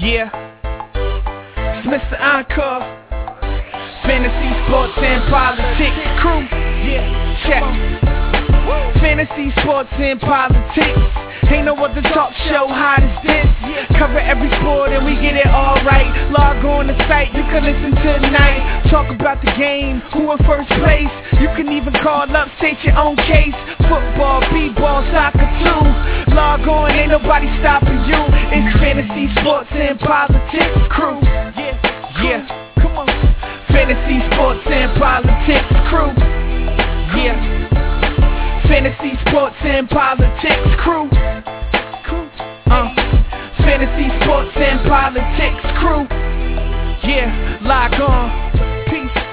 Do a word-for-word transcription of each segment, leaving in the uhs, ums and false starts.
Yeah, it's Mister Encore, Fantasy Sports and Politics crew. Yeah, check. Fantasy Sports and Politics. Ain't no other talk show hot as this. Cover every sport and we get it all right. Log on the site, you can listen tonight. Talk about the game, who in first place. You can even call up, state your own case. Football, b-ball, soccer too. Log on, ain't nobody stopping you. It's Fantasy Sports and Politics crew. Yeah, yeah, come on. Fantasy Sports and Politics crew. Yeah. Fantasy Sports and Politics crew. Uh, Fantasy Sports and Politics crew. Yeah, log on. Peace.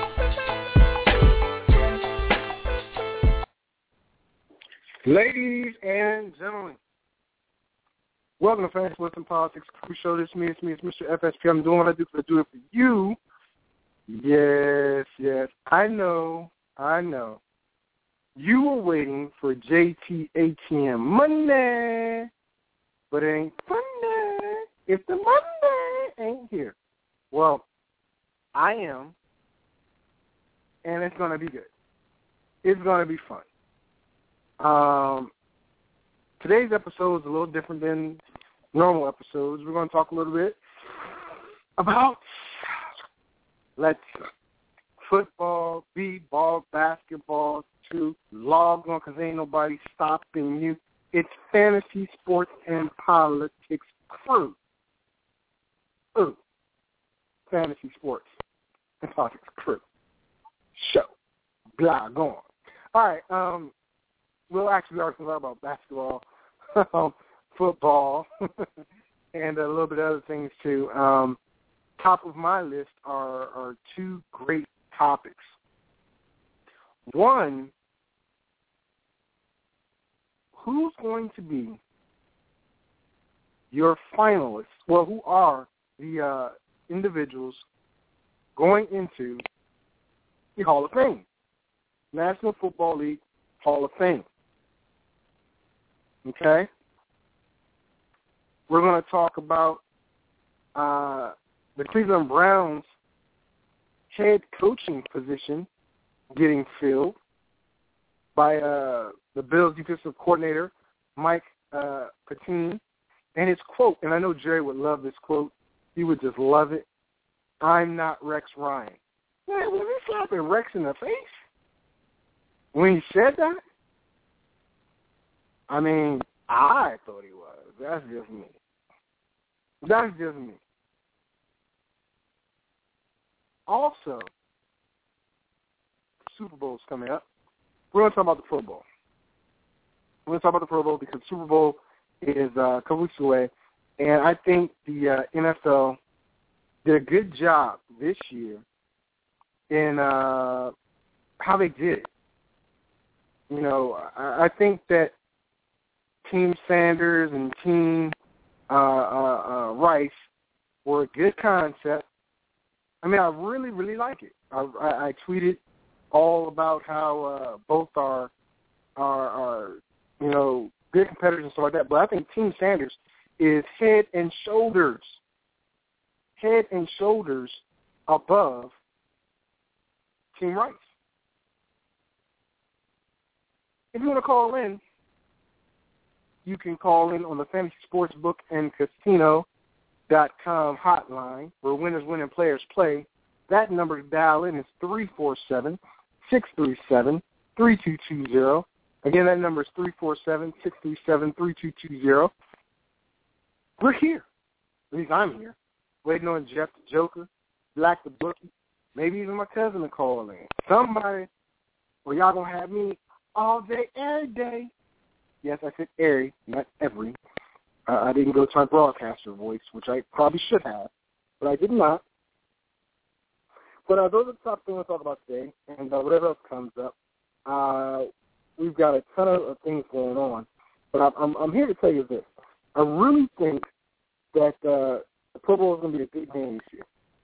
Ladies and gentlemen, welcome to Fantasy Sports and Politics Crew Show. This is me, it's me, it's Mister F S P. I'm doing what I do for do it for you. Yes, yes, I know, I know. You were waiting for J T A T M Monday, but it ain't Monday if the Monday ain't here. Well, I am, and it's going to be good. It's going to be fun. Um, today's episode is a little different than normal episodes. We're going to talk a little bit about, let's see, football, b-ball, basketball, to log on because ain't nobody stopping you. It's Fantasy Sports and Politics Crew. Ooh. Fantasy Sports and Politics Crew. Show. Blog on. All right. Um, we'll actually already talk about basketball, football, and a little bit of other things too. Um, top of my list are, are two great topics. One, who's going to be your finalists? Well, who are the uh, individuals going into the Hall of Fame? National Football League Hall of Fame. Okay? We're going to talk about uh, the Cleveland Browns head coaching position getting filled by uh, the Bills defensive coordinator, Mike uh, Pettine, and his quote, and I know Jerry would love this quote. He would just love it. I'm not Rex Ryan. Man, was he slapping Rex in the face when he said that? I mean, I thought he was. That's just me. That's just me. Also, Super Bowl's coming up. We're going to talk about the Pro Bowl. We're going to talk about the Pro Bowl because Super Bowl is uh, a couple weeks away, and I think the uh, N F L did a good job this year in uh, how they did it. You know, I, I think that Team Sanders and Team uh, uh, uh, Rice were a good concept. I mean, I really, really like it. I, I, I tweeted all about how uh, both are, are, are, you know, good competitors and stuff like that. But I think Team Sanders is head and shoulders, head and shoulders above Team Rice. If you want to call in, you can call in on the Fantasy Sportsbook and Casino dot com hotline where winners win and players play. That number to dial in is three four seven, six three seven, three two two zero. Again, that number is three four seven, six three seven, three two two zero. We're here. At least I'm here. Waiting on Jeff the Joker, Black the Bookie, maybe even my cousin to call in. Somebody, well, y'all going to have me all day, every day. Yes, I said every, not every. Uh, I didn't go to my broadcaster voice, which I probably should have, but I did not. But uh, those are the top things we'll talk about today, and uh, whatever else comes up. Uh, we've got a ton of, of things going on, but I'm, I'm, I'm here to tell you this. I really think that uh, the Pro Bowl is going to be a big game this year.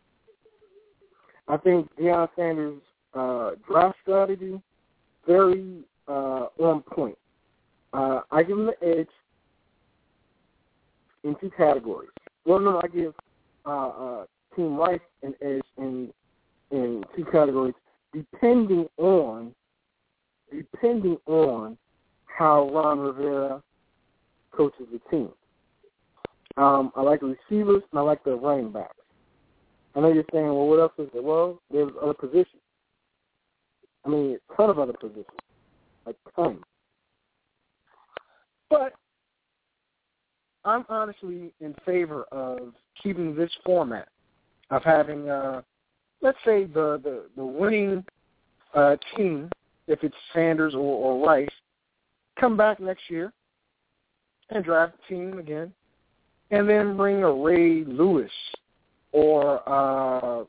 I think Deion Sanders' uh, draft strategy, very uh, on point. Uh, I give him the edge in two categories. Well, no, I give uh, uh, Team Rice in, in in two categories, depending on depending on how Ron Rivera coaches the team. Um, I like the receivers and I like the running backs. I know you're saying, well, what else is there? Well, there's other positions. I mean, a ton of other positions, like tons. But I'm honestly in favor of keeping this format of having, uh, let's say, the, the, the winning uh, team, if it's Sanders or, or Rice, come back next year and draft the team again, and then bring a Ray Lewis or uh,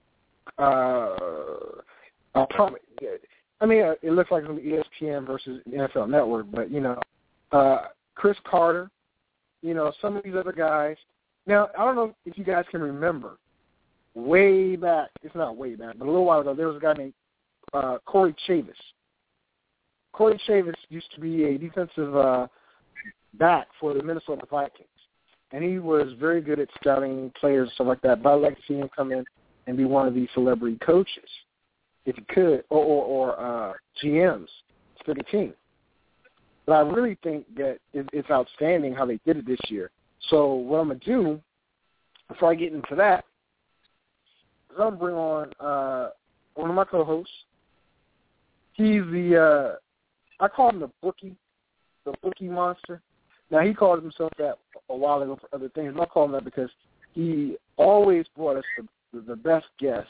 uh, a prom- I mean, it looks like it's E S P N versus the N F L Network, but, you know, uh, Chris Carter, you know, some of these other guys. Now, I don't know if you guys can remember, way back, it's not way back, but a little while ago, there was a guy named uh, Corey Chavis. Corey Chavis used to be a defensive uh, back for the Minnesota Vikings, and he was very good at scouting players and stuff like that, but I'd like to see him come in and be one of these celebrity coaches, if he could, or, or, or uh, G Ms for the team. But I really think that it's outstanding how they did it this year. So what I'm going to do, before I get into that, is I'm going to bring on uh, one of my co-hosts. He's the, uh, I call him the bookie, the bookie monster. Now, he called himself that a while ago for other things, but I call him that because he always brought us the, the best guests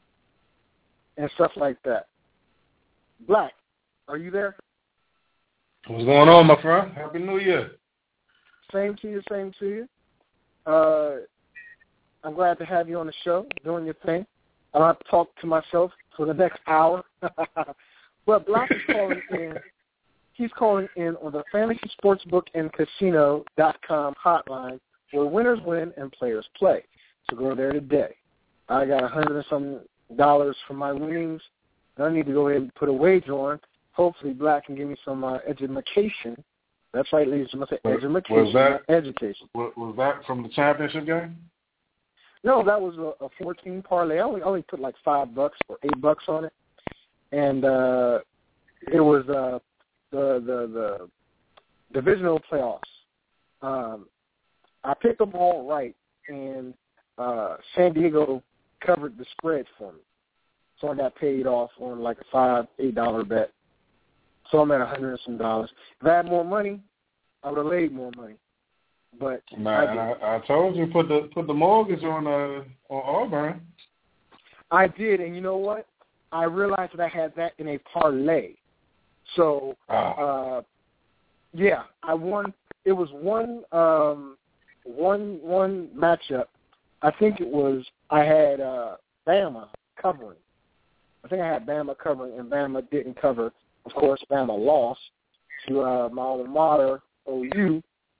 and stuff like that. Black, are you there? What's going on, my friend? Happy New Year. Same to you, same to you. Uh, I'm glad to have you on the show, doing your thing. I don't have to talk to myself for the next hour. But Black is calling in. He's calling in on the Fantasy Sportsbook and Casino dot com hotline where winners win and players play. So go there today. I got a hundred and some dollars for my winnings. I need to go ahead and put a wager on. Hopefully, Black can give me some uh, education. That's right, ladies and gentlemen. Education. Was that education? Was, was that from the championship game? No, that was a, a fourteen parlay. I only, only put like five bucks or eight bucks on it, and uh, it was uh, the the the divisional playoffs. Um, I picked them all right, and uh, San Diego covered the spread for me, so I got paid off on like a five eight dollar bet. So I'm at a hundred and some dollars. If I had more money, I would have laid more money. But Man, I, I, I told you put the put the mortgage on uh, on Auburn. I did, and you know what? I realized that I had that in a parlay. So, oh. uh, yeah, I won. It was one um, one one matchup. I think it was I had uh, Bama covering. I think I had Bama covering, and Bama didn't cover. Of course, Bama lost to uh, my alma mater, O U,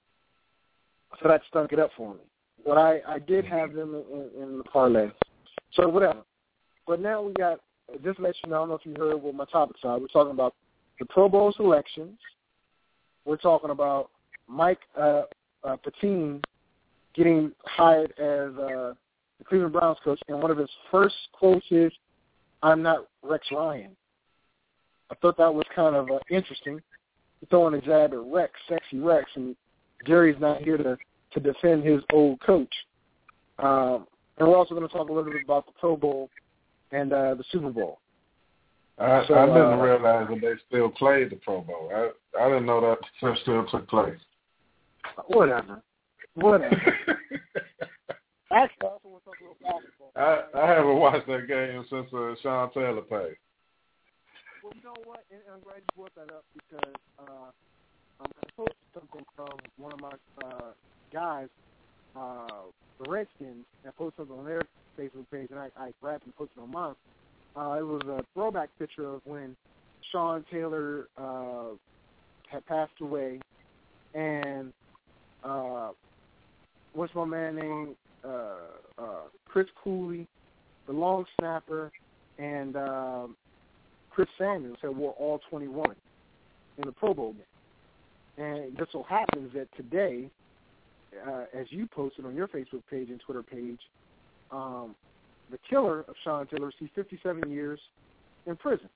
so that stunk it up for me. But I, I did have them in, in the parlay. So whatever. But now we got, just to let you know, I don't know if you heard what my topics are. We're talking about the Pro Bowl selections. We're talking about Mike uh, uh, Pettine getting hired as uh, the Cleveland Browns coach, and one of his first quotes is, "I'm not Rex Ryan." I thought that was kind of uh, interesting, throwing a jab at Rex, sexy Rex, and Jerry's not here to, to defend his old coach. Um, and we're also going to talk a little bit about the Pro Bowl and uh, the Super Bowl. I, so, I didn't uh, realize that they still played the Pro Bowl. I, I didn't know that still took place. Whatever. Whatever. Actually, I also want to talk a little basketball. I, I haven't watched that game since uh, Sean Taylor played. Well, you know what? And I'm glad you brought that up because uh, I posted something from one of my uh, guys, uh, the Redskins, and I posted something on their Facebook page, and I, I grabbed and posted it on mine. Uh, it was a throwback picture of when Sean Taylor uh, had passed away, and uh, what's my man named uh, uh, Chris Cooley, the long snapper, and um, Chris Samuels had wore all twenty-one in the Pro Bowl game. And it just so happens that today, uh, as you posted on your Facebook page and Twitter page, um, the killer of Sean Taylor received fifty-seven years in prison.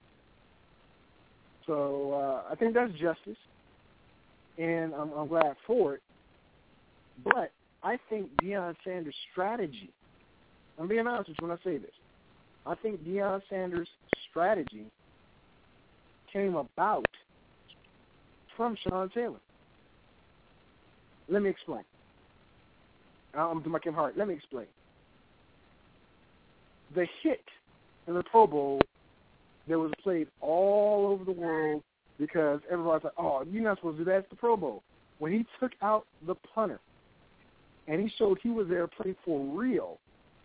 So uh, I think that's justice, and I'm, I'm glad for it. But I think Deion Sanders' strategy, I'm being honest with you when I say this, I think Deion Sanders' strategy came about from Sean Taylor. Let me explain. I'm doing my Kim Hart. Let me explain. The hit in the Pro Bowl that was played all over the world because everybody's like, oh, you're not supposed to do that. It's the Pro Bowl. When he took out the punter and he showed he was there to play for real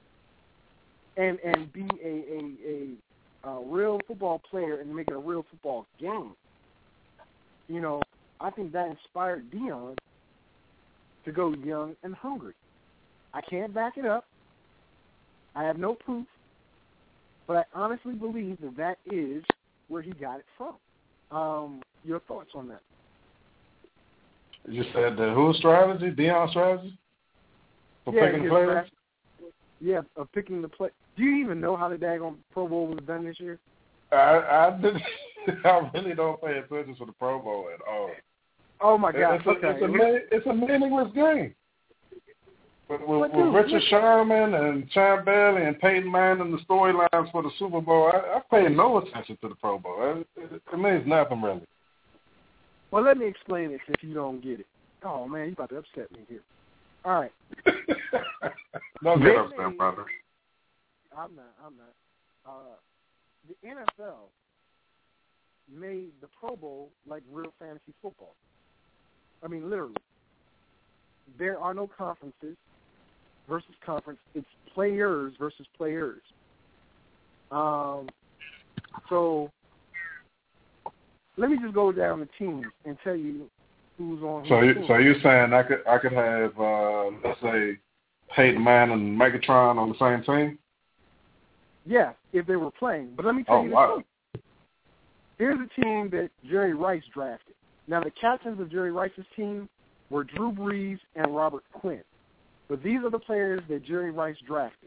and and be a, a, a, a real football player and make it a real football game, you know, I think that inspired Deion to go young and hungry. I can't back it up. I have no proof. But I honestly believe that that is where he got it from. Um, your thoughts on that? You said the who strategy? Deion strategy? For yeah, picking the players? Yeah, of picking the play. Do you even know how the daggone Pro Bowl was done this year? I, I, did, I really don't pay attention to the Pro Bowl at all. Oh, my God. It's a, okay. it's a, it's a meaningless game. With, with, dude, with Richard Sherman and Champ Bailey and Peyton Manning, the storylines for the Super Bowl, I, I pay no attention to the Pro Bowl. It, it, it means nothing, really. Well, let me explain it if you don't get it. Oh, man, you're about to upset me here. All right. Don't get upset, brother. I'm not. I'm not. Uh, the N F L made the Pro Bowl like real fantasy football. I mean, literally. There are no conferences versus conference. It's players versus players. Um, so let me just go down the teams and tell you who's on. So, who's you, so you're saying I could I could have uh, let's say Peyton Manning and Megatron on the same team? Yeah, if they were playing. But let me tell oh, you the wow. truth. Here's a team that Jerry Rice drafted. Now, the captains of Jerry Rice's team were Drew Brees and Robert Quinn. But these are the players that Jerry Rice drafted.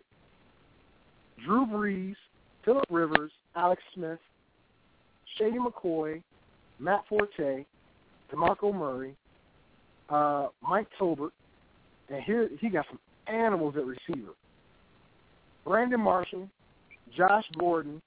Drew Brees, Phillip Rivers, Alex Smith, Shady McCoy, Matt Forte, DeMarco Murray, uh, Mike Tolbert, and here he got some animals at receiver. Brandon Marshall, Josh Gordon,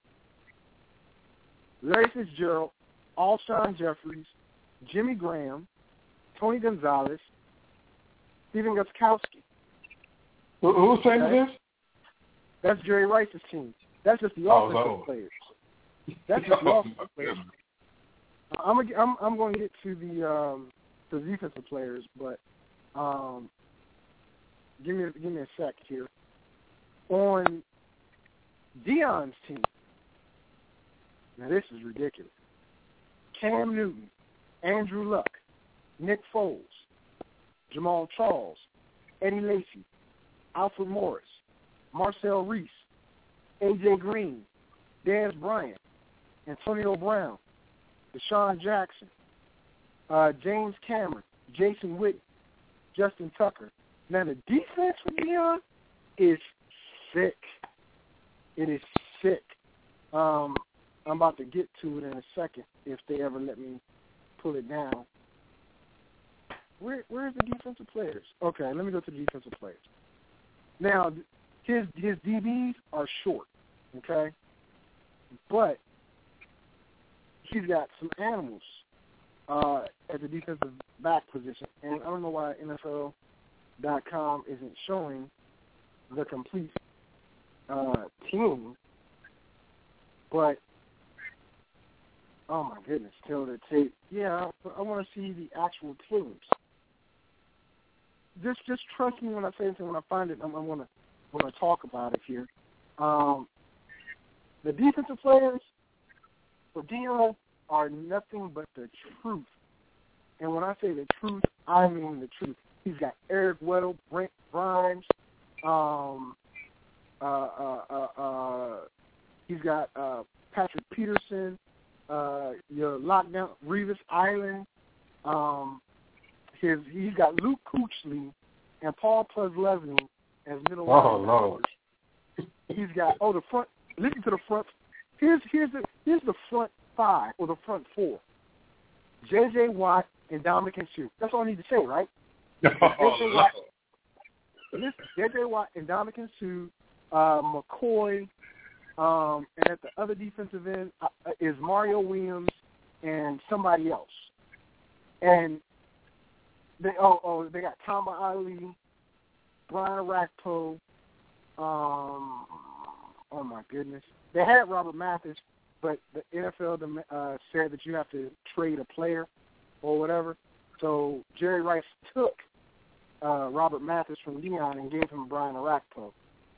Larry Fitzgerald, Alshon Jeffries, Jimmy Graham, Tony Gonzalez, Stephen Gostkowski. Who, whose team is this? That's Jerry Rice's team. That's just the oh, offensive no. players. That's just the offensive players. I'm gonna, I'm I'm going to get to the um, the defensive players, but um, give me give me a sec here. On Deion's team, now this is ridiculous. Cam Newton, Andrew Luck, Nick Foles, Jamal Charles, Eddie Lacy, Alfred Morris, Marcel Reese, A J Green, Dez Bryant, Antonio Brown, Deshaun Jackson, uh, James Cameron, Jason Witten, Justin Tucker. Now, the defense for Deion is sick. It is sick. Um, I'm about to get to it in a second if they ever let me pull it down. Where Where's the defensive players? Okay, let me go to the defensive players. Now, his his D Bs are short, okay? But he's got some animals uh, at the defensive back position. And I don't know why N F L dot com isn't showing the complete uh, team. But, oh, my goodness, tell the tape. Yeah, I, I want to see the actual teams. Just just trust me when I say it, and when I find it, I'm, I'm going to want to talk about it here. Um, the defensive players for Deion are nothing but the truth. And when I say the truth, I mean the truth. He's got Eric Weddle, Brent Grimes, um, uh, uh, uh, uh, he's got uh, Patrick Peterson, uh, your lockdown, Revis Island. Um, his he's got Luke Kuechly and Paul Plesleven as middle Oh, linebacker. Lord. He's got oh the front. Listen to the front. Here's here's the here's the front five or the front four. J J. Watt and Dominican Sue. That's all I need to say, right? Oh, J J. Watt. Lord. J J. Watt and Dominican Sue, uh, McCoy, um, and at the other defensive end uh, is Mario Williams and somebody else. And they oh oh they got Tamba Ali, Brian Rakpo. Um, oh my goodness, they had Robert Mathis, but the N F L uh, said that you have to trade a player or whatever. So Jerry Rice took uh, Robert Mathis from Deion and gave him Brian Rakpo.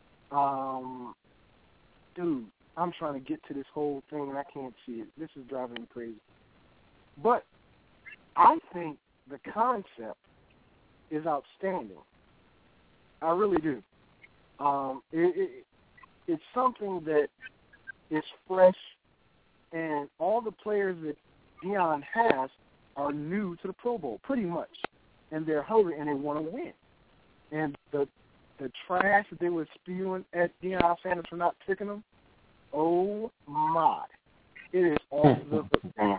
Um, dude, I'm trying to get to this whole thing and I can't see it. This is driving me crazy. But I think the concept is outstanding. I really do. Um, it, it, it's something that is fresh, and all the players that Deion has are new to the Pro Bowl, pretty much, and they're hungry and they want to win. And the the trash that they were spewing at Deion Sanders for not picking them, oh my, it is off the hook.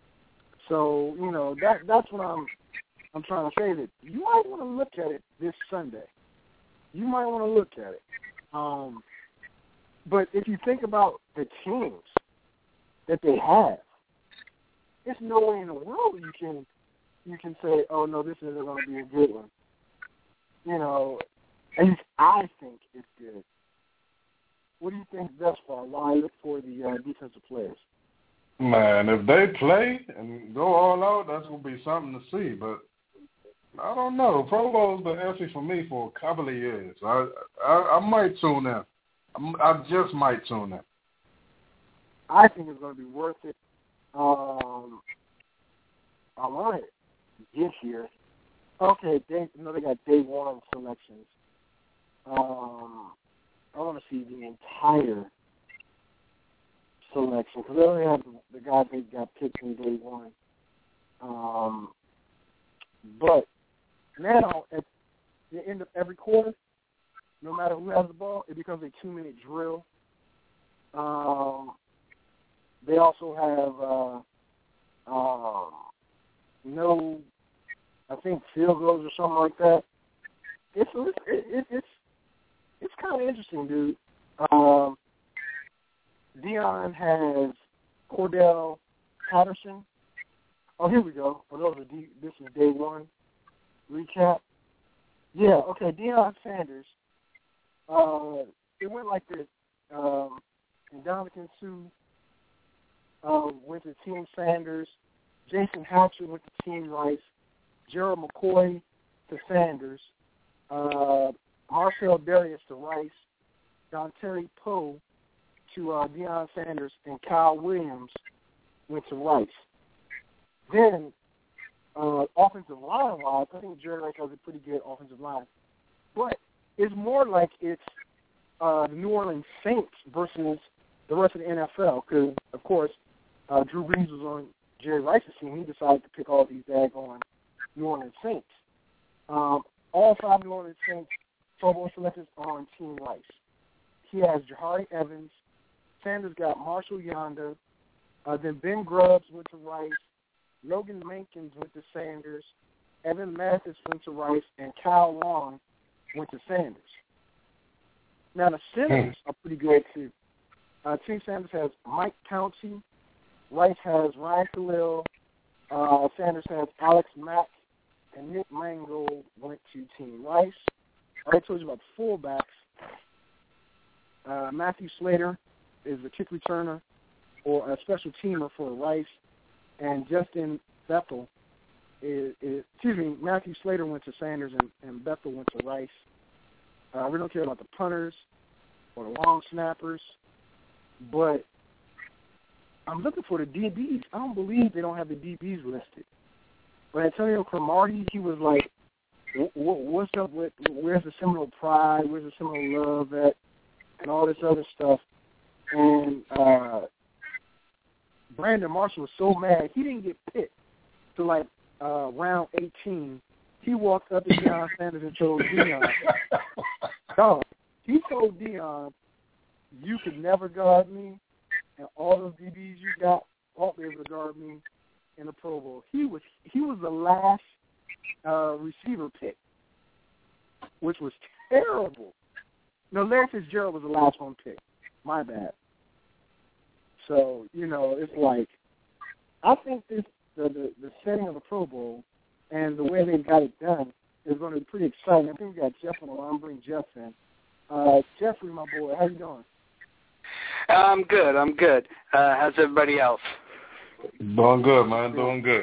So you know that that's what I'm I'm trying to say, that you might want to look at it this Sunday. You might want to look at it. Um, but if you think about the teams that they have, there's no way in the world you can you can say, oh, no, this isn't going to be a good one. You know, at least I think it's good. What do you think thus far while I look for the uh, defensive players? Man, if they play and go all out, that's going to be something to see. But I don't know. Pro Bowl's been empty for me for a couple of years. I I, I might tune in. I'm, I just might tune in. I think it's going to be worth it. Um, I want it this year. Okay, they, you know, they got day one selections. Um, I want to see the entire selection because they only have the, the guys that got picked in day one. Um, but now, at the end of every quarter, no matter who has the ball, it becomes a two-minute drill. Um, they also have uh, uh, no, I think, field goals or something like that. It's it, it, it's it's kind of interesting, dude. Um, Deion has Cordell Patterson. Oh, here we go. Oh, those are D, this is day one recap. Yeah, okay. Deion Sanders. Uh, it went like this. Um, and Dominican Sue uh, went to Team Sanders. Jason Hatcher went to Team Rice. Gerald McCoy to Sanders. Uh, Marcel Darius to Rice. Don Terry Poe to uh, Deion Sanders. And Kyle Williams went to Rice. Then, uh, offensive line-wise, I think Jerry Rice has a pretty good offensive line. But it's more like it's uh, the New Orleans Saints versus the rest of the N F L because, of course, uh, Drew Brees was on Jerry Rice's team. He decided to pick all these daggone New Orleans Saints. Um, all five New Orleans Saints Pro Bowl selectors are on Team Rice. He has Jahari Evans. Sanders got Marshall Yonder. Uh, then Ben Grubbs went to Rice. Logan Mankins went to Sanders. Evan Mathis went to Rice. And Kyle Long went to Sanders. Now, the centers are pretty good, too. Uh, Team Sanders has Mike Pouncey. Rice has Ryan Khalil. Uh, Sanders has Alex Mack. And Nick Mangold went to Team Rice. I already told you about the fullbacks. Uh, Matthew Slater is a kick returner or a special teamer for Rice. And Justin Bethel is, is, excuse me, Matthew Slater went to Sanders and, and Bethel went to Rice. Uh, we don't care about the punters or the long snappers, but I'm looking for the D Bs. I don't believe they don't have the D Bs listed. But Antonio Cromartie, he was like, what's up with, where's the Seminole pride, where's the Seminole love at, and all this other stuff. And uh, Brandon Marshall was so mad, he didn't get picked to like uh, round eighteen he walked up to Deion Sanders and told Deion, dog, he told Deion, you could never guard me, and all those D Bs you got won't be able to guard me in the Pro Bowl. He was he was the last uh, receiver pick, which was terrible. No, Larry Fitzgerald was the last one picked. My bad. So, you know, it's like, I think this the, the, the setting of the Pro Bowl and the way they got it done is going to be pretty exciting. I think we got Jeff on the line. I'm bringing Jeff in. Uh, Jeffrey, my boy, how you doing? I'm good. I'm good. Uh, how's everybody else? Doing good, man. Doing good.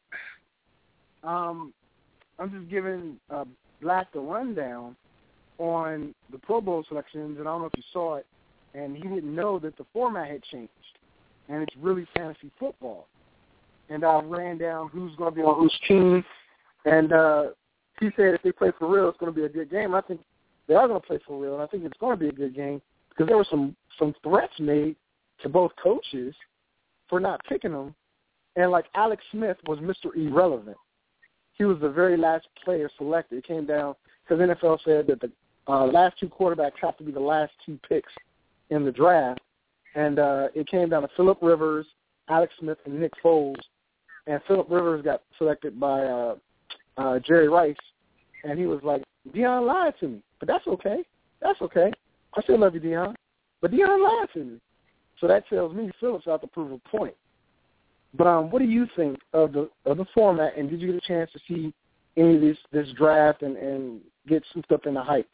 Um, I'm just giving uh, Black the rundown on the Pro Bowl selections, and I don't know if you saw it, and he didn't know that the format had changed, and it's really fantasy football. And I ran down who's going to be on whose team, and uh, he said if they play for real, it's going to be a good game. I think they are going to play for real, and I think it's going to be a good game because there were some, some threats made to both coaches for not picking them, and like Alex Smith was Mister Irrelevant. He was the very last player selected. It came down because N F L said that the uh, last two quarterbacks have to be the last two picks in the draft, and uh, it came down to Phillip Rivers, Alex Smith, and Nick Foles. And Phillip Rivers got selected by uh, uh, Jerry Rice, and he was like, Deion lied to me, but that's okay. That's okay. I still love you, Deion, but Deion lied to me. So that tells me Phillips out to prove a point. But um, what do you think of the of the format, and did you get a chance to see any of this this draft and, and get souped up in the hype?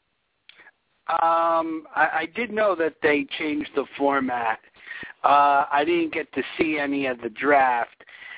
Um, I, I did know that they changed the format. Uh, I didn't get to see any of the draft.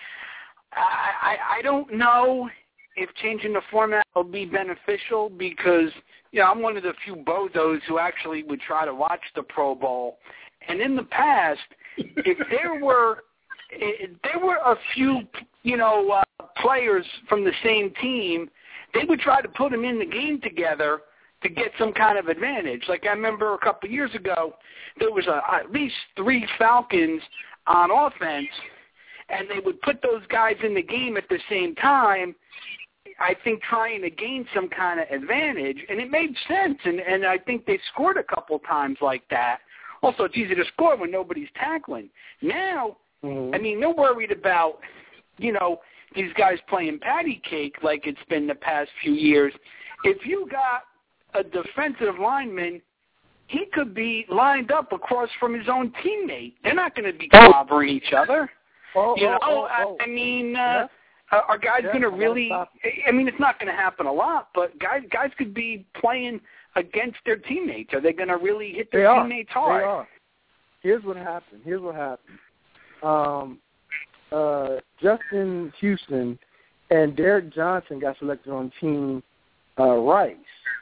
I, I, I don't know if changing the format will be beneficial because, you know, I'm one of the few bozos who actually would try to watch the Pro Bowl. And in the past, if there were if there were a few, you know, uh, players from the same team, they would try to put them in the game together to get some kind of advantage. Like I remember a couple of years ago, there was a, at least three Falcons on offense, and they would put those guys in the game at the same time, I think trying to gain some kind of advantage. And it made sense, and, and I think they scored a couple times like that. Also, it's easy to score when nobody's tackling. Now, mm-hmm. I mean, they're worried about, you know, these guys playing patty cake like it's been the past few years. If you got a defensive lineman, he could be lined up across from his own teammate. They're not going to be clobbering each other. Oh, you know, oh, oh, I, I mean, uh, yeah. are guys yeah, going to really? I mean, it's not going to happen a lot, but guys, guys could be playing against their teammates. Are they going to really hit their they teammates hard? They are. Here's what happened. Here's what happened. Um, uh, Justin Houston and Derek Johnson got selected on Team uh, Rice,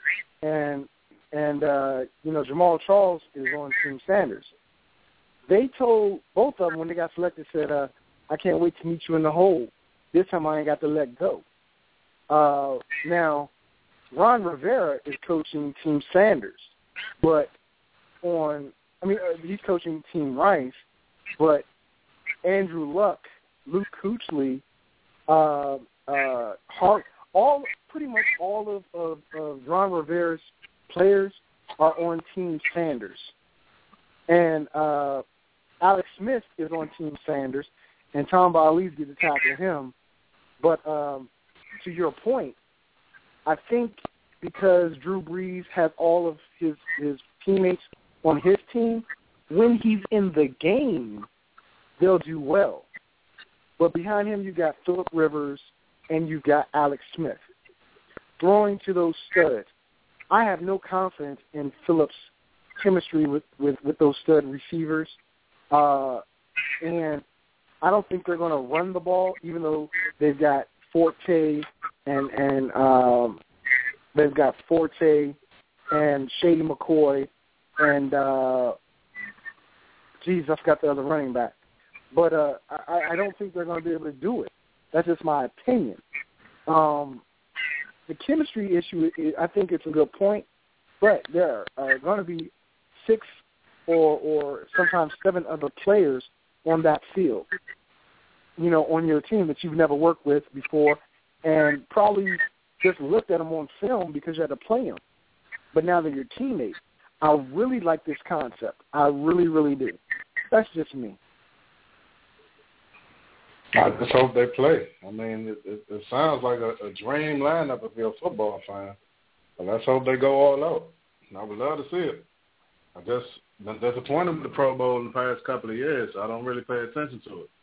and and uh, you know Jamal Charles is on Team Sanders. They told both of them when they got selected, said, uh, "I can't wait to meet you in the hole. This time I ain't got to let go." Uh, now, Ron Rivera is coaching Team Sanders, but on I mean uh, he's coaching Team Rice, but Andrew Luck, Luke Kuechly, uh, uh, Hart, all pretty much all of, of, of Ron Rivera's players are on Team Sanders, and uh, Alex Smith is on Team Sanders, and Tom Bali's get to tackle him. But um, to your point, I think because Drew Brees has all of his, his teammates on his team, when he's in the game, they'll do well. But behind him, you got Phillip Rivers and you got Alex Smith. Throwing to those studs. I have no confidence in Phillip's chemistry with, with, with those stud receivers. Uh, and I don't think they're going to run the ball, even though they've got Forte and, and um, they've got Forte and Shady McCoy and, uh, geez, I forgot the other running back. But uh, I, I don't think they're going to be able to do it. That's just my opinion. Um, the chemistry issue, I think it's a good point, but there are going to be six or, or sometimes seven other players on that field, you know, on your team that you've never worked with before, and probably just looked at them on film because you had to play them. But now they're your teammates. I really like this concept. I really, really do. That's just me. I just hope they play. I mean, it, it, it sounds like a, a dream lineup if you're a football fan. But let's hope they go all out. I would love to see it. I just been disappointed with the Pro Bowl in the past couple of years. So I don't really pay attention to it.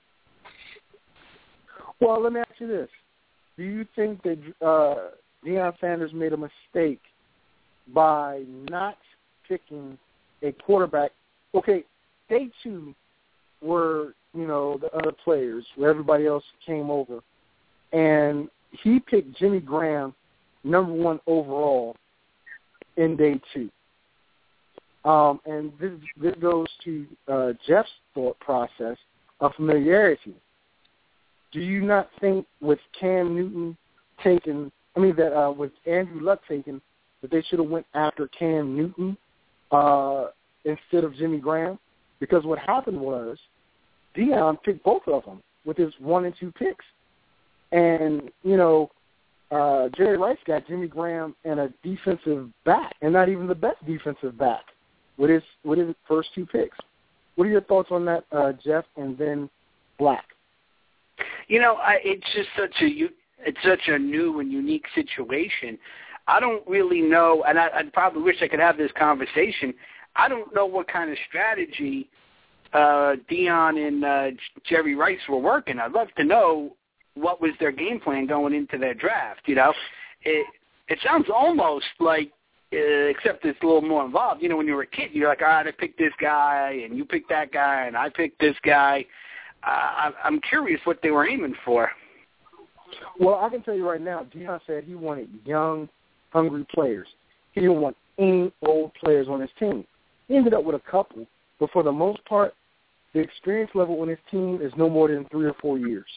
Well, let me ask you this. Do you think that uh, Deion Sanders made a mistake by not picking a quarterback? Okay, day two were, you know, the other players where everybody else came over. And he picked Jimmy Graham number one overall in day two. Um, and this, this goes to uh, Jeff's thought process of familiarity. Do you not think with Cam Newton taken, I mean, that uh, with Andrew Luck taken, that they should have went after Cam Newton uh, instead of Jimmy Graham? Because what happened was Deion picked both of them with his one and two picks. And, you know, uh, Jerry Rice got Jimmy Graham and a defensive back, and not even the best defensive back, with his with his first two picks. What are your thoughts on that, uh, Jeff, and then Black? You know, I, it's just such a it's such a new and unique situation. I don't really know, and I, I probably wish I could have this conversation. I don't know what kind of strategy uh, Deion and uh, Jerry Rice were working. I'd love to know what was their game plan going into their draft. You know, it it sounds almost like, uh, except it's a little more involved. You know, when you were a kid, you're like, all right, I picked this guy, and you picked that guy, and I picked this guy. Uh, I'm curious what they were aiming for. Well, I can tell you right now, Deion said he wanted young, hungry players. He didn't want any old players on his team. He ended up with a couple, but for the most part, the experience level on his team is no more than three or four years.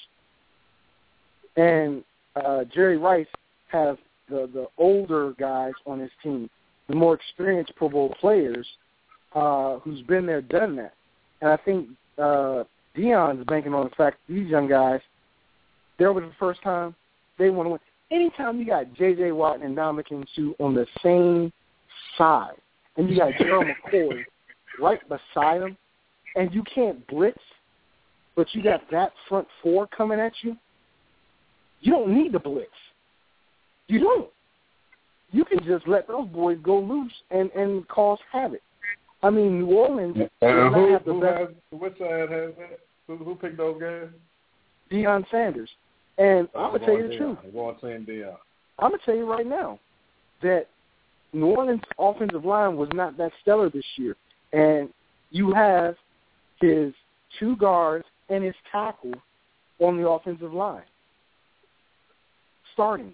And uh, Jerry Rice has the, the older guys on his team, the more experienced Pro Bowl players uh, who's been there, done that. And I think uh, Deion's banking on the fact that these young guys, they're over the first time, they want to win. Anytime you got J J. Watt and Ndamukong Suh on the same side, and you got Gerald McCoy right beside them, and you can't blitz, but you got that front four coming at you, you don't need to blitz. You don't. You can just let those boys go loose and, and cause havoc. I mean, New Orleans does uh, not who, have the who best. has, which side has that? Who, who picked those guys? Deion Sanders. And Oh, I'm going to tell you the Deion. truth. I'm going to say Deion. I'm going to tell you right now that New Orleans' offensive line was not that stellar this year. And you have his two guards and his tackle on the offensive line starting.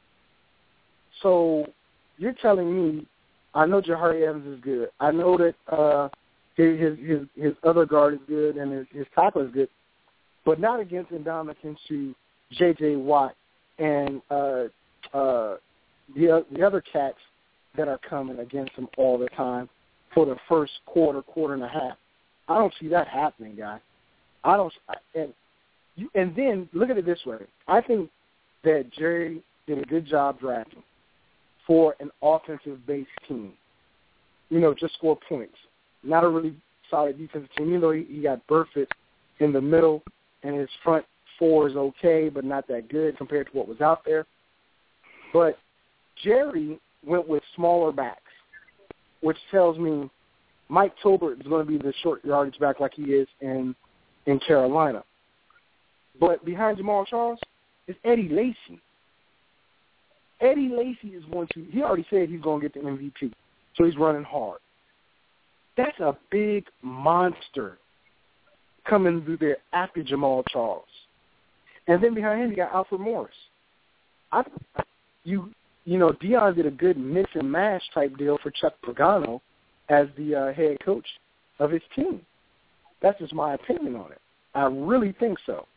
So you're telling me, I know Jahari Evans is good. I know that uh, his, his his other guard is good and his, his tackle is good, but not against Ndamukong Suh, J J. Watt, and uh, uh, the the other cats that are coming against him all the time for the first quarter, quarter and a half. I don't see that happening, guy. I don't. And you, and then look at it this way. I think that Jerry did a good job drafting for an offensive-based team. You know, just score points. Not a really solid defensive team. You know, he, he got Burfitt in the middle, and his front four is okay, but not that good compared to what was out there. But Jerry went with smaller backs, which tells me Mike Tolbert is going to be the short yardage back like he is in in Carolina. But behind Jamal Charles is Eddie Lacy. Eddie Lacy is going to, he already said he's going to get the M V P, so he's running hard. That's a big monster coming through there after Jamal Charles. And then behind him, you got Alfred Morris. I, you you know, Deion did a good mix and mash type deal for Chuck Pagano as the uh, head coach of his team. That's just my opinion on it. I really think so.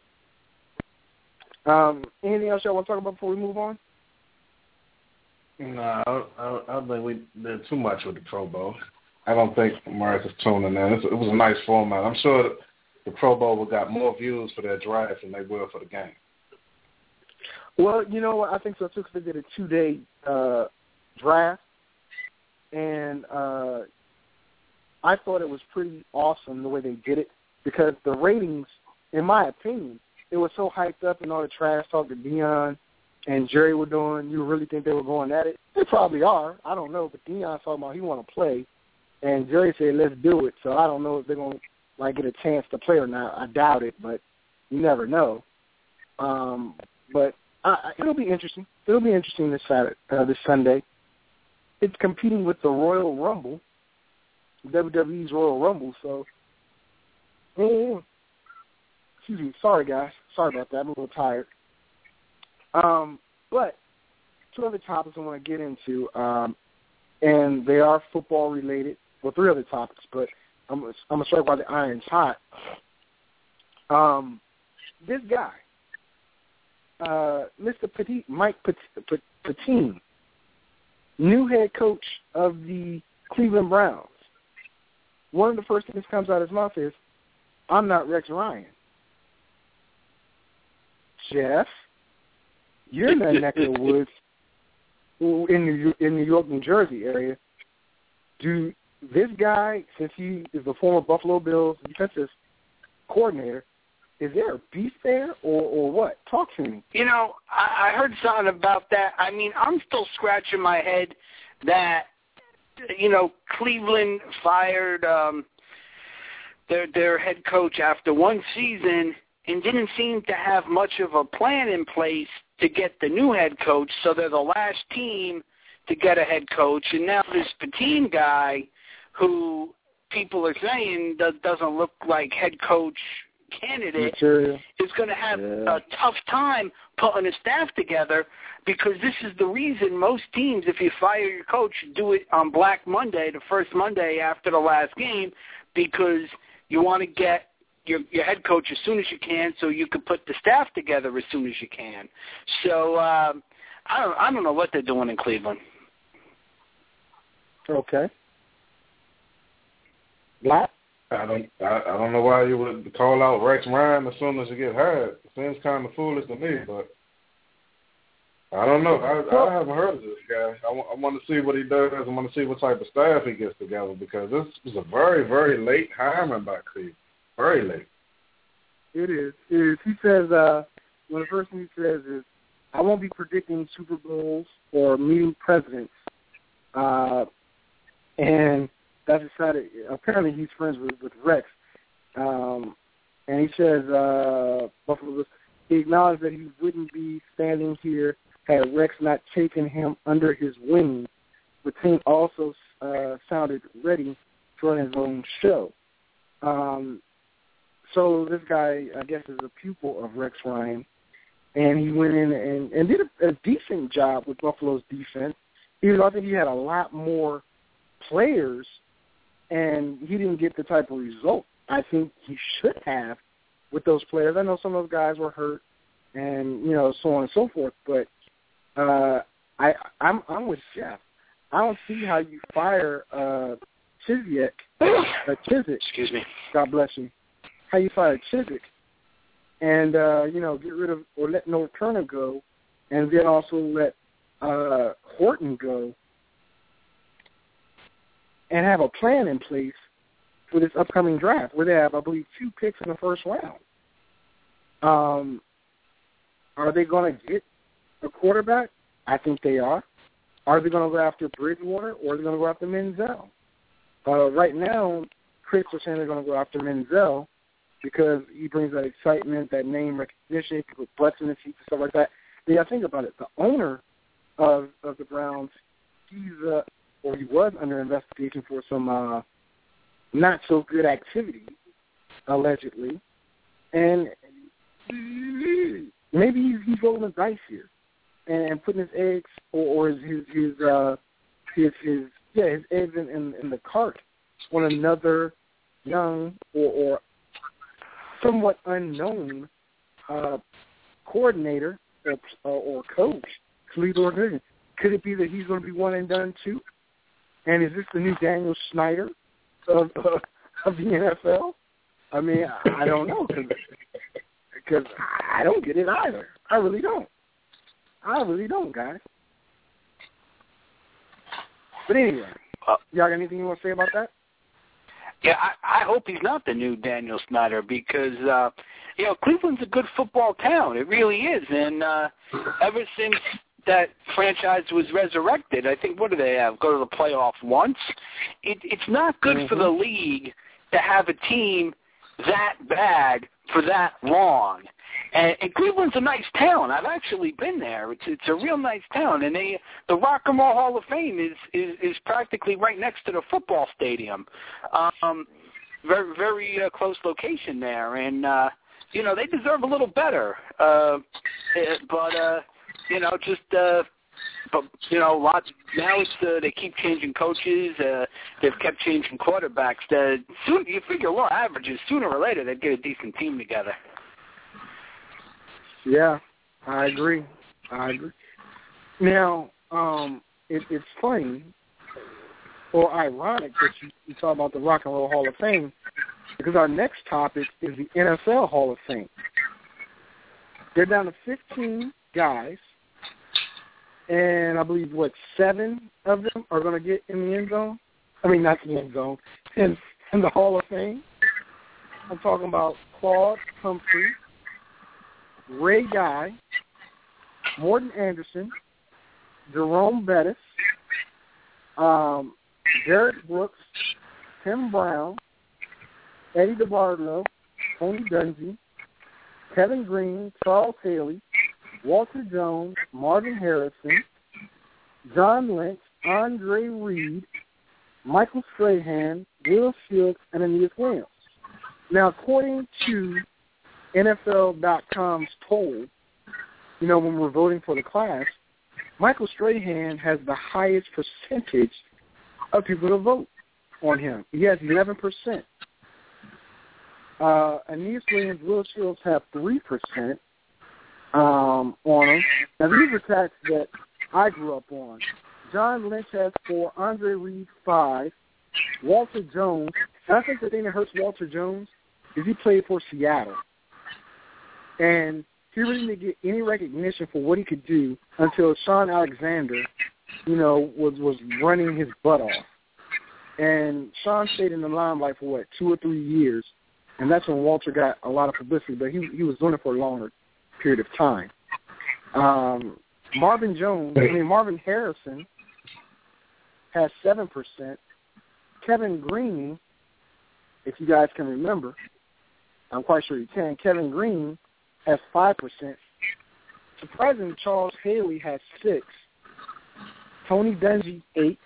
Um, anything else y'all want to talk about before we move on? No, I, I, I think we did too much with the Pro Bowl. I don't think America's tuning in. It's, it was a nice format. I'm sure that the Pro Bowl got more views for their draft than they will for the game. Well, you know what? I think so, too, because they did a two-day uh, draft. And uh, I thought it was pretty awesome the way they did it because the ratings, in my opinion, it was so hyped up and all the trash talk that Deion and Jerry were doing. You really think they were going at it? They probably are. I don't know. But Deion's talking about he want to play. And Jerry said, let's do it. So I don't know if they're going to like get a chance to play or not. I doubt it, but you never know. Um, but I, it'll be interesting. It'll be interesting this Saturday, uh, this Sunday. It's competing with the Royal Rumble, W W E's Royal Rumble. So, oh, excuse me. Sorry, guys. Sorry about that. I'm a little tired. Um, but two other topics I want to get into, um, and they are football related. Well, three other topics, but I'm, I'm going to strike while the iron's hot. Um, this guy, uh, Mister Petit, Mike Pettine, new head coach of the Cleveland Browns. One of the first things that comes out of his mouth is, I'm not Rex Ryan. Jeff, you're in that neck of the woods in New, in New York, New Jersey area. Do this guy, since he is the former Buffalo Bills defensive coordinator, is there a beef there or, or what? Talk to me. You know, I, I heard something about that. I mean, I'm still scratching my head that, you know, Cleveland fired um, their their head coach after one season and didn't seem to have much of a plan in place to get the new head coach, so they're the last team to get a head coach. And now this Pettine guy, who people are saying does, doesn't look like head coach candidate, Material. is going to have yeah. a tough time putting a staff together, because this is the reason most teams, if you fire your coach, do it on Black Monday, the first Monday after the last game, because you want to get your, your head coach as soon as you can so you can put the staff together as soon as you can. So um, I don't I don't know what they're doing in Cleveland. Okay. Black? I don't. I, I don't know why you would call out Rex Ryan as soon as you get hired. It seems kind of foolish to me, but I don't know. I, I haven't heard of this guy. I, w- I want to see what he does. I want to see what type of staff he gets together, because this was a very, very late hiring by Cleveland. Very late. It is. It is. He says, uh, one of the first things he says is, I won't be predicting Super Bowls or meeting presidents. Uh, and that's decided. Apparently, he's friends with, with Rex. Um, and he says, uh, Buffalo, he acknowledged that he wouldn't be standing here had Rex not taken him under his wing. The team also uh, sounded ready for his own show. Um, so this guy, I guess, is a pupil of Rex Ryan. And he went in and, and did a, a decent job with Buffalo's defense. Even though I think he had a lot more players, and he didn't get the type of result I think he should have with those players. I know some of those guys were hurt, and you know, so on and so forth. But uh, I, I'm, I'm with Jeff. I don't see how you fire uh, Chiswick, uh, Chiswick. Excuse me. God bless you. How you fire Chiswick, and uh, you know, get rid of or let North Turner go, and then also let uh, Horton go, and have a plan in place for this upcoming draft, where they have, I believe, two picks in the first round. Um, are they going to get a quarterback? I think they are. Are they going to go after Bridgewater, or are they going to go after Menzel? Uh, right now, critics are saying they're going to go after Menzel because he brings that excitement, that name recognition, people put butts in the seats and stuff like that. But yeah, think about it. The owner of of the Browns, he's uh, or he was under investigation for some uh, not so good activity, allegedly, and maybe he's, he's rolling the dice here and putting his eggs or, or his his his, uh, his his yeah his eggs in, in, in the cart on another young or, or somewhat unknown uh, coordinator or, or coach to lead the organization. Could it be that he's going to be one and done too? And is this the new Daniel Snyder of uh, of the N F L? I mean, I, I don't know, because I don't get it either. I really don't. I really don't, guys. But anyway, uh, y'all got anything you want to say about that? Yeah, I, I hope he's not the new Daniel Snyder because, uh, you know, Cleveland's a good football town. It really is. And uh, ever since that franchise was resurrected, I think, what do they have? Go to the playoff once? It, it's not good mm-hmm. for the league to have a team that bad for that long. And, and Cleveland's a nice town. I've actually been there. It's it's a real nice town, and they the Rock and Roll Hall of Fame is is, is practically right next to the football stadium. Um, very very uh, close location there, and uh, you know they deserve a little better. Uh, but uh, you know just. Uh, But, you know, lots, now it's uh, they keep changing coaches. Uh, they've kept changing quarterbacks. The, soon, you figure law averages, sooner or later, they'd get a decent team together. Yeah, I agree. I agree. Now, um, it, it's funny or ironic that you, you talk about the Rock and Roll Hall of Fame because our next topic is the N F L Hall of Fame. They're down to fifteen guys. And I believe, what, seven of them are going to get in the end zone? I mean, not the end zone, in, in the Hall of Fame. I'm talking about Claude Humphrey, Ray Guy, Morton Anderson, Jerome Bettis, um, Derek Brooks, Tim Brown, Eddie DeBartolo, Tony Dungy, Kevin Green, Charles Haley, Walter Jones, Marvin Harrison, John Lynch, Andre Reed, Michael Strahan, Will Shields, and Aeneas Williams. Now, according to N F L dot com's poll, you know, when we're voting for the class, Michael Strahan has the highest percentage of people to vote on him. He has eleven percent. Uh, Aeneas Williams, Will Shields have three percent. Um, on them. Now, these are tracks that I grew up on. John Lynch has four, Andre Reed five, Walter Jones. And I think the thing that hurts Walter Jones is he played for Seattle. And he really didn't get any recognition for what he could do until Sean Alexander, you know, was, was running his butt off. And Sean stayed in the limelight for, what, two or three years. And that's when Walter got a lot of publicity, but he he was doing it for a longer period of time. Um, Marvin Jones, I mean Marvin Harrison has seven percent. Kevin Green, if you guys can remember, I'm quite sure you can, Kevin Green has five percent. Surprisingly, Charles Haley has six. Tony Dungy, eight.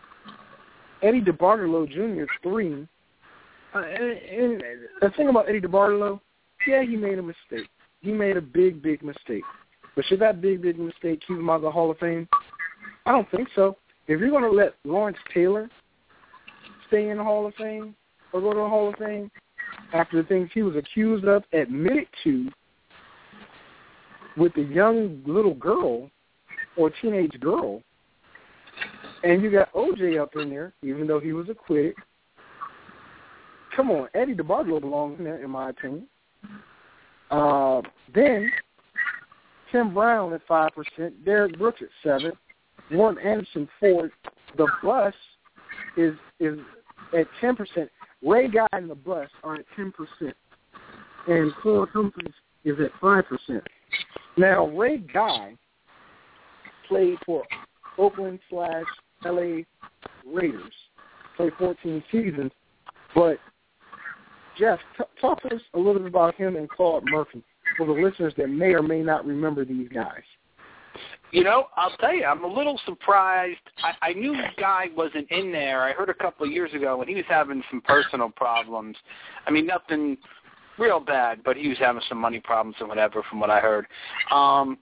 Eddie DeBartolo Junior is three. Uh, and, and the thing about Eddie DeBartolo, yeah, he made a mistake. He made a big, big mistake. But should that big, big mistake keep him out of the Hall of Fame? I don't think so. If you're going to let Lawrence Taylor stay in the Hall of Fame or go to the Hall of Fame after the things he was accused of, admitted to, with the young little girl or teenage girl, and you got O J up in there, even though he was acquitted, come on, Eddie DeBartolo belongs in there, in my opinion. Uh, then Tim Brown at five percent, Derek Brooks at seven, Warren Anderson four. The bus is is at ten percent. Ray Guy and the bus are at ten percent, and Claude Humphreys is at five percent. Now Ray Guy played for Oakland slash L A Raiders, played fourteen seasons, but Jeff, t- talk to us a little bit about him and Claude Murphy for the listeners that may or may not remember these guys. You know, I'll tell you, I'm a little surprised. I, I knew the guy wasn't in there. I heard a couple of years ago when he was having some personal problems. I mean, nothing real bad, but he was having some money problems or whatever from what I heard. Um,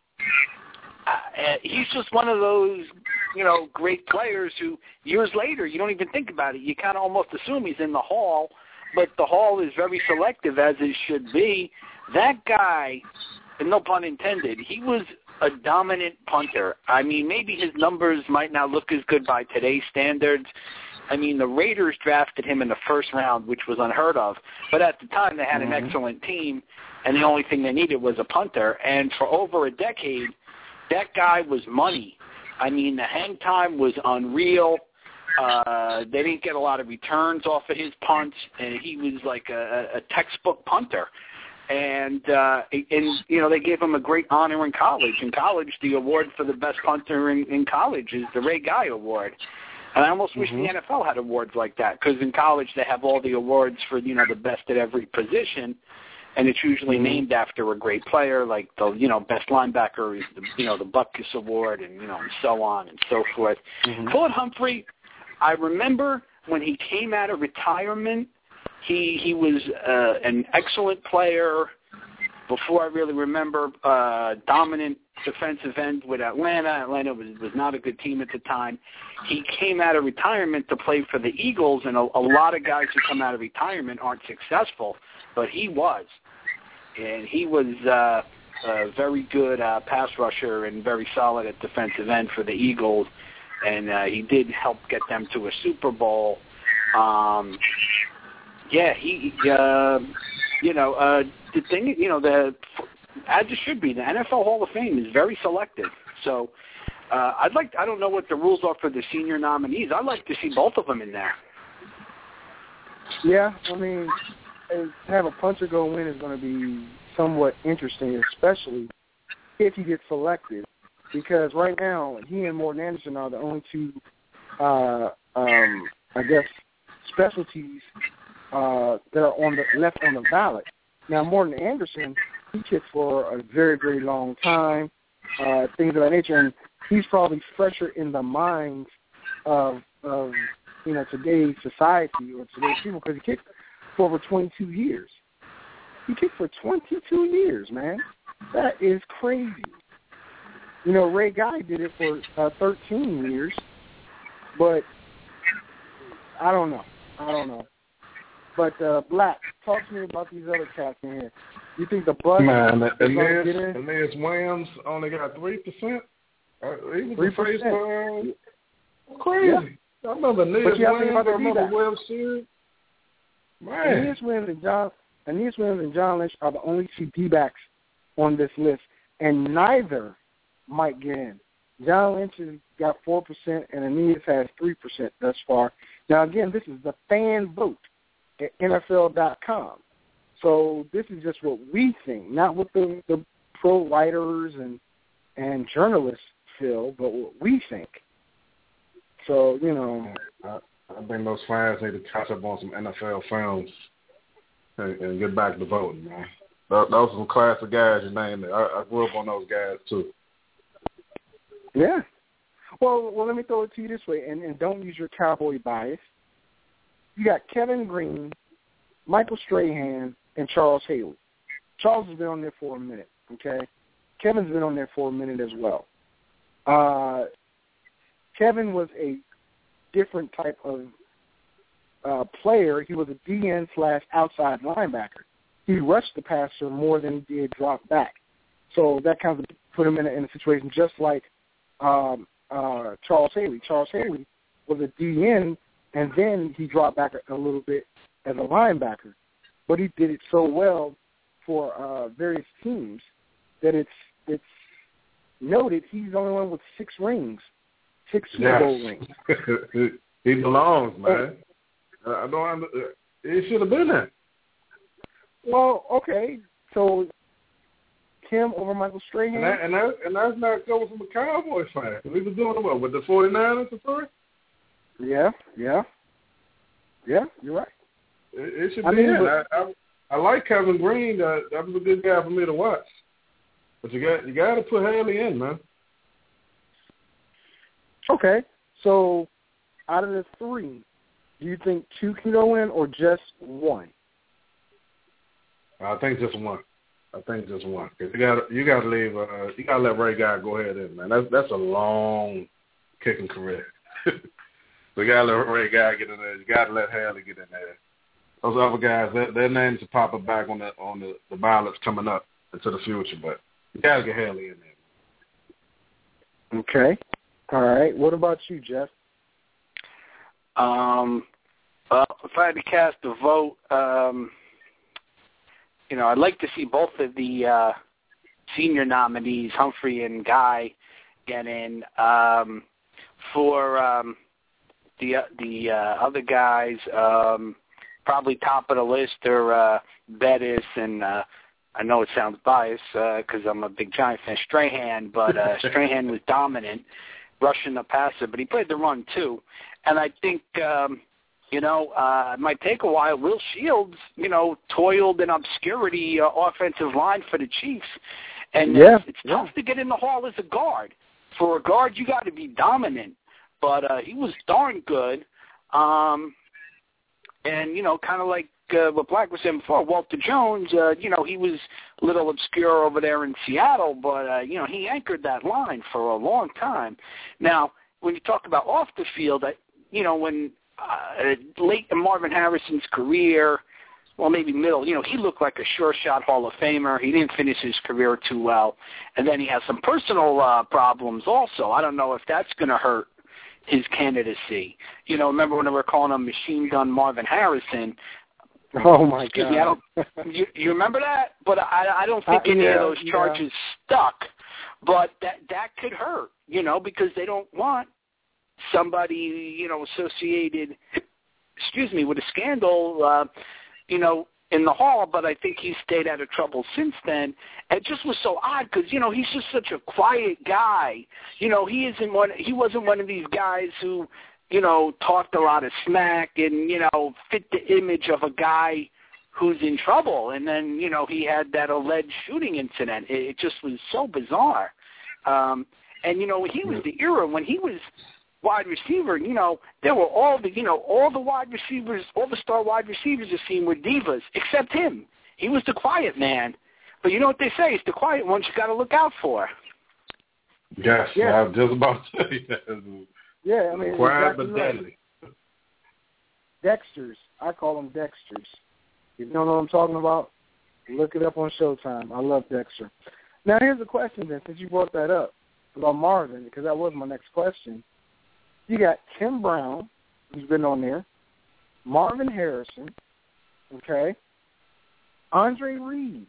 uh, he's just one of those, you know, great players who years later you don't even think about it. You kind of almost assume he's in the Hall, but the Hall is very selective, as it should be. That guy, and no pun intended, he was a dominant punter. I mean, maybe his numbers might not look as good by today's standards. I mean, the Raiders drafted him in the first round, which was unheard of. But at the time, they had an mm-hmm. excellent team, and the only thing they needed was a punter. And for over a decade, that guy was money. I mean, the hang time was unreal. Uh, they didn't get a lot of returns off of his punts, and he was like a, a textbook punter. And, uh, and, you know, they gave him a great honor in college. In college, the award for the best punter in, in college is the Ray Guy Award. And I almost wish mm-hmm. the N F L had awards like that, because in college they have all the awards for, you know, the best at every position, and it's usually mm-hmm. named after a great player, like the, you know, best linebacker is the, you know, the Butkus Award, and, you know, and so on and so forth. Mm-hmm. Claude Humphrey, I remember when he came out of retirement, he he was uh, an excellent player. Before I really remember, uh, dominant defensive end with Atlanta. Atlanta was, was not a good team at the time. He came out of retirement to play for the Eagles, and a, a lot of guys who come out of retirement aren't successful, but he was. And he was uh, a very good uh, pass rusher and very solid at defensive end for the Eagles, and uh, he did help get them to a Super Bowl. Um, yeah, he, uh, you know, uh, the thing, you know, the as it should be, the N F L Hall of Fame is very selective. So uh, I'd like, I don't know what the rules are for the senior nominees. I'd like to see both of them in there. Yeah, I mean, to have a punter go in is going to be somewhat interesting, especially if he gets selected, because right now he and Morten Andersen are the only two, uh, um, I guess, specialties uh, that are on the left on the ballot. Now, Morten Andersen, he kicked for a very, very long time, uh, things of that nature, and he's probably fresher in the minds of, of you know, today's society or today's people, because he kicked for over twenty-two years. He kicked for twenty-two years, man. That is crazy. You know, Ray Guy did it for uh, thirteen years, but I don't know. I don't know. But, uh, Black, talk to me about these other cats in here. You think the Bucks Man, is going to get in? Aeneas Williams only got three percent? Uh, he was the face for uh, crazy. Yeah. I remember Aeneas Williams. I remember Webb Series. Man. Aeneas Williams and John, Aeneas Williams and John Lynch are the only two D-backs on this list, and neither might get in. John Lynch has got four percent, and Aeneas has three percent thus far. Now, again, this is the fan vote at N F L dot com. So this is just what we think, not what the, the pro writers and, and journalists feel, but what we think. So, you know. I, I think those fans need to catch up on some N F L films and, and get back to voting, man. Those are some classic guys you named there. I, I grew up on those guys, too. Yeah. Well, well, let me throw it to you this way, and, and don't use your cowboy bias. You got Kevin Green, Michael Strahan, and Charles Haley. Charles has been on there for a minute, okay? Kevin's been on there for a minute as well. Uh, Kevin was a different type of uh, player. He was a D N slash outside linebacker. He rushed the passer more than he did drop back. So that kind of put him in a, in a situation just like um, uh, Charles Haley. Charles Haley was a D N, and then he dropped back a, a little bit as a linebacker. But he did it so well for uh, various teams that it's it's noted he's the only one with six rings, six Super yes. Bowl rings. He belongs, man. Oh. I don't. He should have been there. Well, okay, so him over Michael Strahan, and, that, and, that, and that's not coming from a Cowboy fan. We was doing what with the forty-niners at first. Yeah, yeah, yeah. You're right. It, it should I be mean, in. but, I, I, I like Kevin Green. That that was a good guy for me to watch. But you got you got to put Haley in, man. Okay, so out of the three, do you think two can go in or just one? I think just one. I think just one. Cause you got you got to leave. Uh, you got to let Ray Guy go ahead in, man. That's that's a long kicking career. So you got to let Ray Guy get in there. You got to let Haley get in there. Those other guys, their, their names are popping back on the on the, the ballots coming up into the future, but you got to get Haley in there. Okay. All right. What about you, Jeff? Um, well, if I had to cast a vote, um, you know, I'd like to see both of the uh, senior nominees, Humphrey and Guy, get in. Um, for um, the the uh, other guys, um, probably top of the list are uh, Bettis and uh, I know it sounds biased because uh, I'm a big Giant fan, Strahan, but uh, Strahan was dominant, rushing the passer, but he played the run too. And I think, um, you know, uh, it might take a while. Will Shields, you know, toiled in obscurity uh, offensive line for the Chiefs. And yeah, it's, it's yeah. tough to get in the hall as a guard. For a guard, you got to be dominant. But uh, he was darn good. Um, and, you know, kind of like uh, what Black was saying before, Walter Jones, uh, you know, he was a little obscure over there in Seattle, but, uh, you know, he anchored that line for a long time. Now, when you talk about off the field, I, you know, when uh, late in Marvin Harrison's career, well, maybe middle, you know, he looked like a sure-shot Hall of Famer. He didn't finish his career too well. And then he has some personal uh, problems also. I don't know if that's going to hurt his candidacy. You know, remember when they were calling him Machine Gun Marvin Harrison? Oh, my Excuse God. Me, I don't, you, you remember that? But I, I don't think uh, any yeah, of those charges yeah. stuck. But that, that could hurt, you know, because they don't want somebody, you know, associated, excuse me, with a scandal, uh, you know, in the hall, but I think he's stayed out of trouble since then. It just was so odd because, you know, he's just such a quiet guy. You know, he isn't one, he wasn't one of these guys who, you know, talked a lot of smack and, you know, fit the image of a guy who's in trouble. And then, you know, he had that alleged shooting incident. It, it just was so bizarre. Um, and, you know, he was the era when he was wide receiver, you know, there were all the, you know, all the wide receivers, all the star wide receivers you seen were divas, except him. He was the quiet man. But you know what they say, it's the quiet ones you got to look out for. Yes, yeah. I was just about to say that. Yeah, I mean, quiet exactly but right. deadly. Dexters. I call them Dexters. If you don't know what I'm talking about, look it up on Showtime. I love Dexter. Now, here's a question then, since you brought that up about Marvin, because that was my next question. You got Tim Brown, who's been on there, Marvin Harrison, okay, Andre Reed,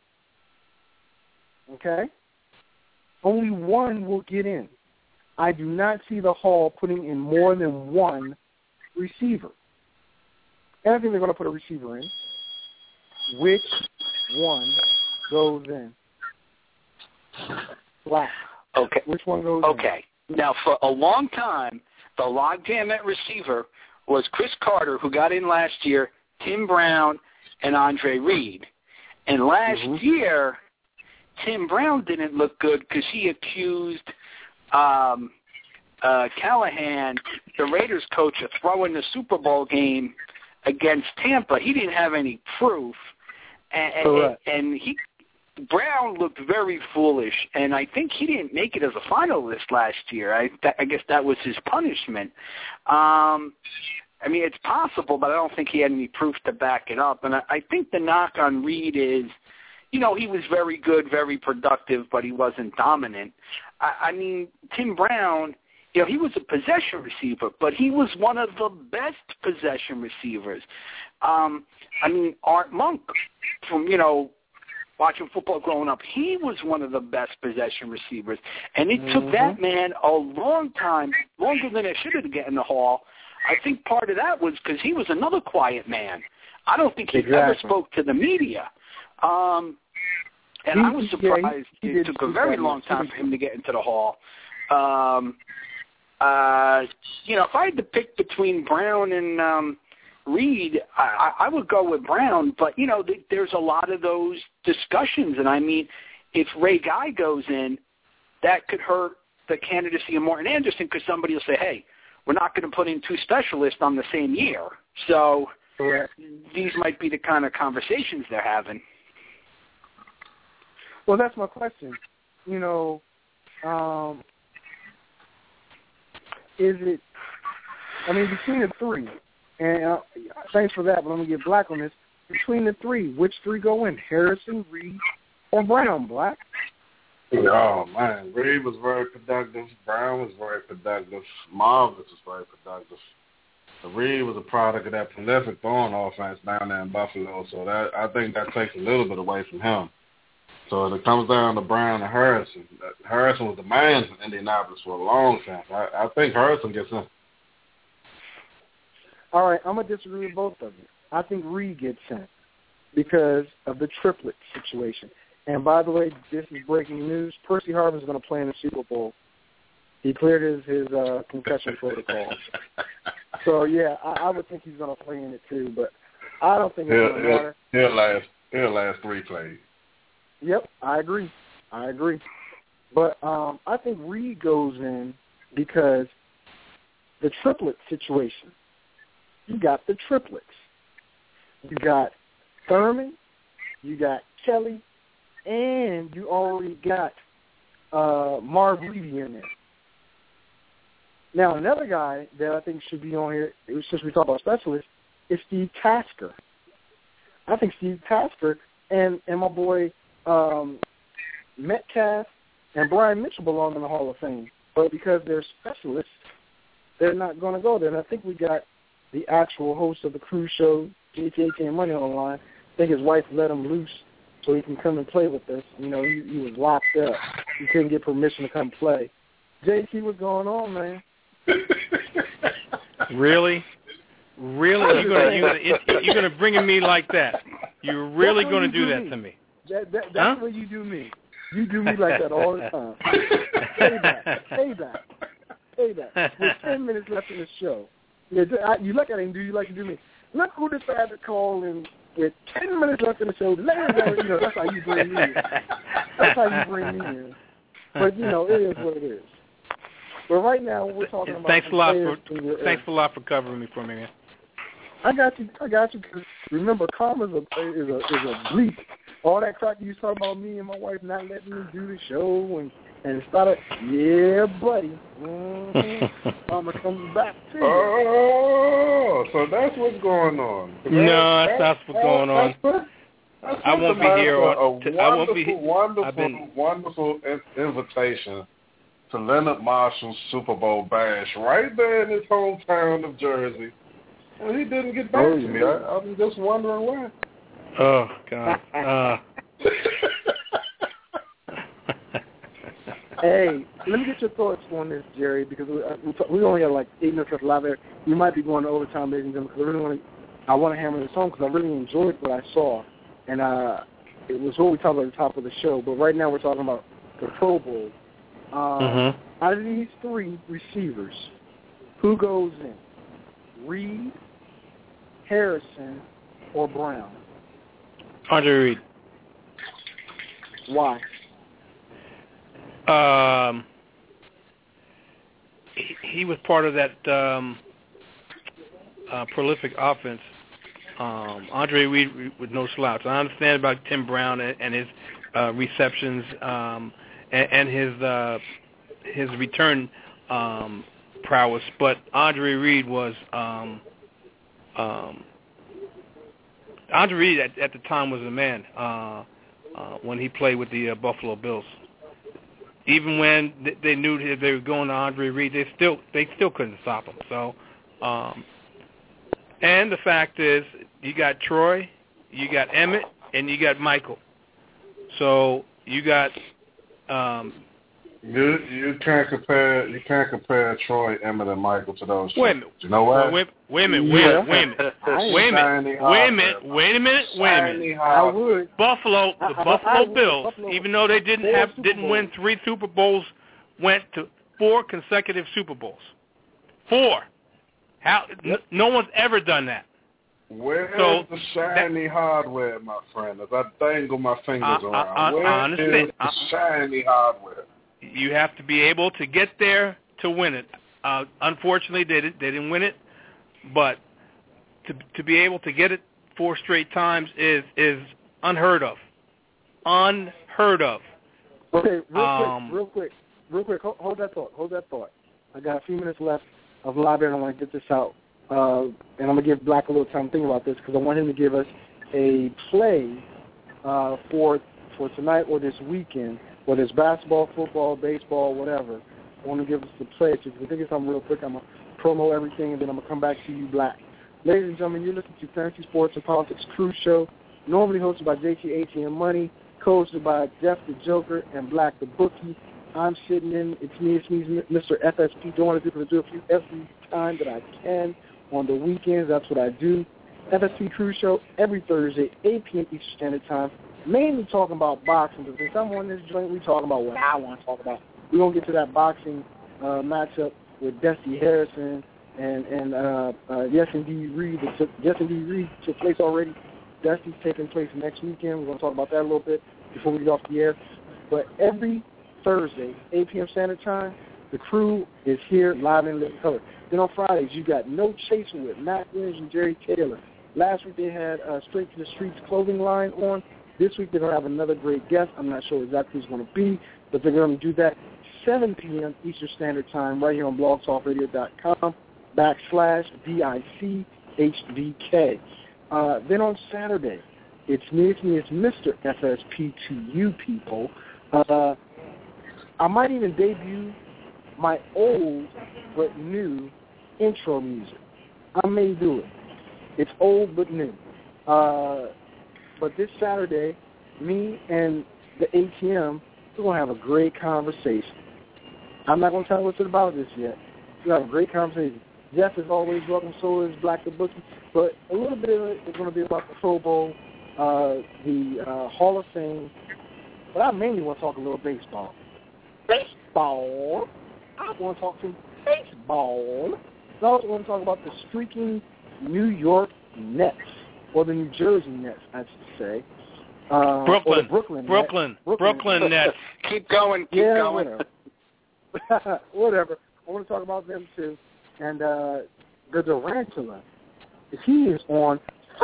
okay. Only one will get in. I do not see the Hall putting in more than one receiver. And I think they're going to put a receiver in. Which one goes in? Black. Okay. Which one goes okay. in? Okay. Now, for a long time, the logjam at receiver was Chris Carter, who got in last year, Tim Brown, and Andre Reed. And last mm-hmm. year, Tim Brown didn't look good because he accused um, uh, Callahan, the Raiders coach, of throwing the Super Bowl game against Tampa. He didn't have any proof. And, and, and he Brown looked very foolish, and I think he didn't make it as a finalist last year. I, I guess that was his punishment. Um, I mean, it's possible, but I don't think he had any proof to back it up. And I, I think the knock on Reed is, you know, he was very good, very productive, but he wasn't dominant. I, I mean, Tim Brown, you know, he was a possession receiver, but he was one of the best possession receivers. Um, I mean, Art Monk, from, you know, watching football growing up, he was one of the best possession receivers. And it mm-hmm. took that man a long time, longer than it should have to get in the Hall. I think part of that was because he was another quiet man. I don't think he exactly. ever spoke to the media. Um, and he, I was surprised yeah, he, he it took a very long much. time for him to get into the Hall. Um, uh, you know, if I had to pick between Brown and um, Reed, I, I would go with Brown, but, you know, th- there's a lot of those discussions. And, I mean, if Ray Guy goes in, that could hurt the candidacy of Morton Anderson because somebody will say, hey, we're not going to put in two specialists on the same year. So Correct. These might be the kind of conversations they're having. Well, that's my question. You know, um, is it, I mean, between the three, and uh, thanks for that, but I'm going to get Black on this. Between the three, which three go in? Harrison, Reed, or Brown, Black? Oh, man. Reed was very productive. Brown was very productive. Marvis was very productive. So Reed was a product of that prolific throwing offense down there in Buffalo, so that I think that takes a little bit away from him. So it comes down to Brown and Harrison. Harrison was the man in Indianapolis for a long time. I, I think Harrison gets in. All right, I'm going to disagree with both of you. I think Reed gets in because of the triplet situation. And by the way, this is breaking news. Percy Harvin is going to play in the Super Bowl. He cleared his, his uh, concussion protocol. So, yeah, I, I would think he's going to play in it too, but I don't think it's he'll, going to matter. He'll last, he'll last three plays. Yep, I agree. I agree. But um, I think Reed goes in because the triplet situation. You got the triplets. You got Thurman, you got Kelly, and you already got uh, Marv Levy in there. Now, another guy that I think should be on here, since we talk about specialists, is Steve Tasker. I think Steve Tasker and, and my boy um, Metcalf and Brian Mitchell belong in the Hall of Fame. But because they're specialists, they're not going to go there. And I think we got the actual host of the cruise show, J T A T and Money on the line. I think his wife let him loose so he can come and play with us. You know, he, he was locked up. He couldn't get permission to come play. J T, what's going on, man? Really? Really? You're gonna you're gonna, you're gonna bring me like that? You're really That's gonna you do, do that me. to me? That, that, that's huh? what you do me. You do me like that all the time. Payback, payback, payback. With ten minutes left in the show. Yeah, I, you look at him, do you like to do me? Look who decided to call in with ten minutes left in the show. Later, you know, that's how you bring me in. That's how you bring me in. But, you know, it is what it is. But right now, we're talking about... Thanks a lot for thanks a lot for covering me for me, man. I got you. I got you. Cause remember, karma is a, is a, is a bleep. All that crap you talking about me and my wife not letting me do the show and... And started, yeah, buddy. Mm-hmm. Mama comes back to you. Oh, so that's what's going on. No, that's not what's going on. That's, that's I won't be here on. A t- I won't be. Wonderful, I've been, wonderful in- invitation to Leonard Marshall's Super Bowl bash right there in his hometown of Jersey, and he didn't get back oh, to me. yeah. I, I'm just wondering why. Oh God. Uh. Hey, let me get your thoughts on this, Jerry, because we, uh, we, talk, we only have like eight minutes left live there. We might be going to overtime, ladies and gentlemen, because I really want to, I want to hammer this home because I really enjoyed what I saw, and uh, it was what we talked about at the top of the show. But right now we're talking about the Pro Bowl. Um, mm-hmm. Out of these three receivers, who goes in? Reed, Harrison, or Brown? Andre Reed. Why? Um, he, he was part of that um, uh, prolific offense. Um, Andre Reed with no slouch. I understand about Tim Brown and, and his uh, receptions um, and, and his uh, his return um, prowess, but Andre Reed was um, um, Andre Reed at, at the time was a man uh, uh, when he played with the uh, Buffalo Bills. Even when they knew that they were going to Andre Reed, they still they still couldn't stop him. So, um, and the fact is, you got Troy, you got Emmett, and you got Michael. So you got. Um, you you can't compare you can't compare Troy, Emmett, and Michael to those. Wait a minute. You know what? Wait, wait a minute. Wait a minute. Wait a minute. Wait a minute. Wait a minute. Wait a minute. Wait a minute. I would. Buffalo, the I, Buffalo I, I Bills, Buffalo, even though they didn't have Super didn't Bowls. win three Super Bowls, went to four consecutive Super Bowls. Four. How? Yep. n- no one's ever done that. Where's so the shiny that, hardware, my friend? As I dangle my fingers I, around, I, I, where I understand. is the I, shiny hardware? You have to be able to get there to win it. Uh, unfortunately, they didn't. They didn't win it, but to to be able to get it four straight times is is unheard of. Unheard of. Okay, real um, quick, real quick, real quick. Hold, hold that thought. Hold that thought. I got a few minutes left of live air, and I want to get this out. Uh, and I'm gonna give Black a little time to think about this because I want him to give us a play uh, for for tonight or this weekend, whether it's basketball, football, baseball, whatever. I want to give us the play. If you think of something real quick, I'm gonna promo everything, and then I'm gonna come back to you, Black. Ladies and gentlemen, you're listening to Fantasy Sports and Politics Cruise Show, normally hosted by J T A T and Money, co-hosted by Jeff the Joker and Black the Bookie. I'm sitting in, it's me, it's me, Mister F S P, doing what I do, do it for you every time that I can. On the weekends, that's what I do. F S P Crew Show every Thursday, eight p.m. Eastern Standard Time, mainly talking about boxing, because since I'm on this joint, we talking about what I want to talk about. We're going to get to that boxing uh, matchup with Dusty Harrison and, and uh, uh, Yes Indeed Reed. Took, Yes Indeed Reed took place already. Dusty's taking place next weekend. We're going to talk about that a little bit before we get off the air. But every Thursday, eight p.m. Standard Time, the crew is here live in living color. Then on Fridays, you got No Chasing with Matt Williams and Jerry Taylor. Last week they had uh, Straight to the Streets clothing line on. This week they're going to have another great guest. I'm not sure exactly who's going to be, but they're going to do that seven p.m. Eastern Standard Time right here on blogtalkradio.com backslash D I C H V K. Uh, then on Saturday, it's me, it's me, it's Mister F S P to you people. Uh, I might even debut my old but new intro music. I may do it. It's old but new. Uh, but this Saturday, me and the A T M, we're going to have a great conversation. I'm not going to tell you what's about this yet. We're going to have a great conversation. Jeff is always welcome, so is Black the Bookie. But a little bit of it is going to be about the Pro Bowl, uh, the uh, Hall of Fame. But I mainly want to talk a little baseball. Baseball. I want to talk some baseball. I also want to talk about the streaking New York Nets, or the New Jersey Nets, I should say. Uh, Brooklyn. Or the Brooklyn. Brooklyn. Nets. Brooklyn. Brooklyn Nets. Keep going. Keep yeah, going. Whatever. whatever. I want to talk about them too. And uh, the Tarantula, he is on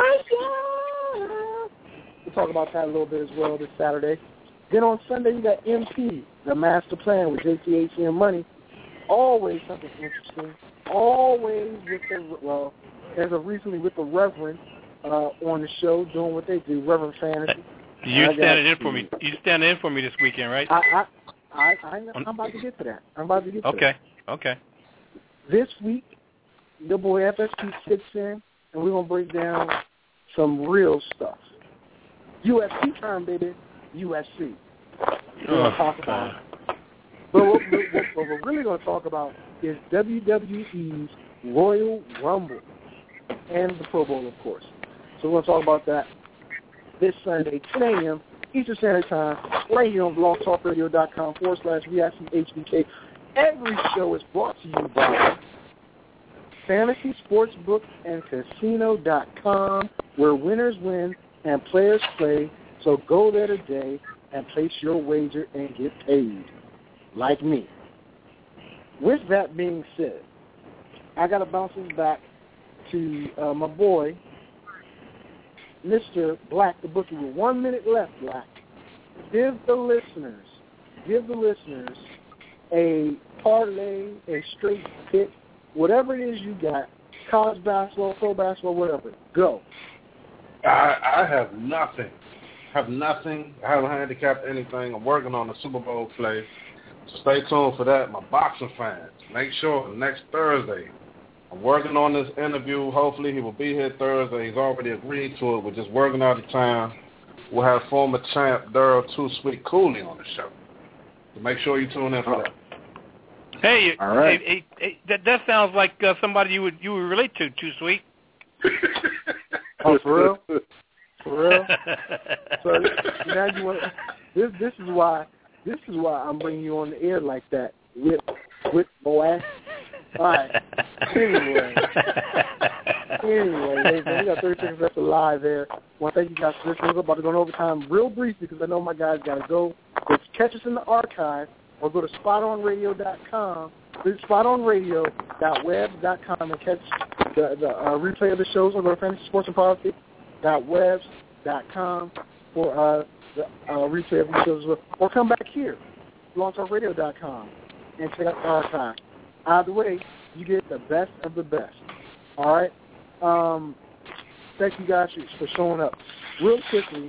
fire. We'll talk about that a little bit as well this Saturday. Then on Sunday, you got M P, the Master Plan with J T H and Money. Always something interesting. Always with the, well, as of recently with the Reverend uh, on the show doing what they do, Reverend Fantasy. You standing in for me. You standing in for me this weekend, right? I, I, I, I, I'm about to get to that. I'm about to get to okay. that. Okay. Okay. This week, your boy F S P sits in, and we're going to break down some real stuff. U F C time, baby. U F C. We're going to talk about it. But what, what, what we're really going to talk about is W W E's Royal Rumble and the Pro Bowl, of course. So we're going to talk about that this Sunday, ten a.m. Eastern Standard Time, right here on blogtalkradio.com forward slash VICHBK. Every show is brought to you by Fantasy Sportsbook and Casino dot com, where winners win and players play. So go there today and place your wager and get paid, like me. With that being said, I got to bounce this back to uh, my boy, Mister Black the Bookie. With one minute left, Black, give the listeners, give the listeners a parlay, a straight pick, whatever it is you got, college basketball, pro basketball, whatever. Go. I, I have nothing. I have nothing. I haven't handicapped anything. I'm working on the Super Bowl play. So stay tuned for that, my boxing fans. Make sure next Thursday, I'm working on this interview. Hopefully he will be here Thursday. He's already agreed to it. We're just working out the time. We'll have former champ Daryl Too Sweet Cooley on the show. So make sure you tune in for that. Hey, all right. hey, hey, hey that that sounds like uh, somebody you would you would relate to. Too Sweet. Oh, for real? For real? So now you want this? This is why. This is why I'm bringing you on the air like that. With with boy. All right. Anyway. Anyway, ladies, we got thirty seconds left alive there. I want to thank you guys for listening. We're about to go in overtime real briefly because I know my guys got to go. But catch us in the archive or go to spot on radio dot com, spot on radio dot web dot com and catch the, the uh, replay of the shows, or go to fantasy sports and politics dot webs dot com for uh, the uh, replay of the shows as well. Or come back here, blog talk radio dot com, and check out the archive. Either way, you get the best of the best. All right? Um, thank you guys for showing up. Real quickly,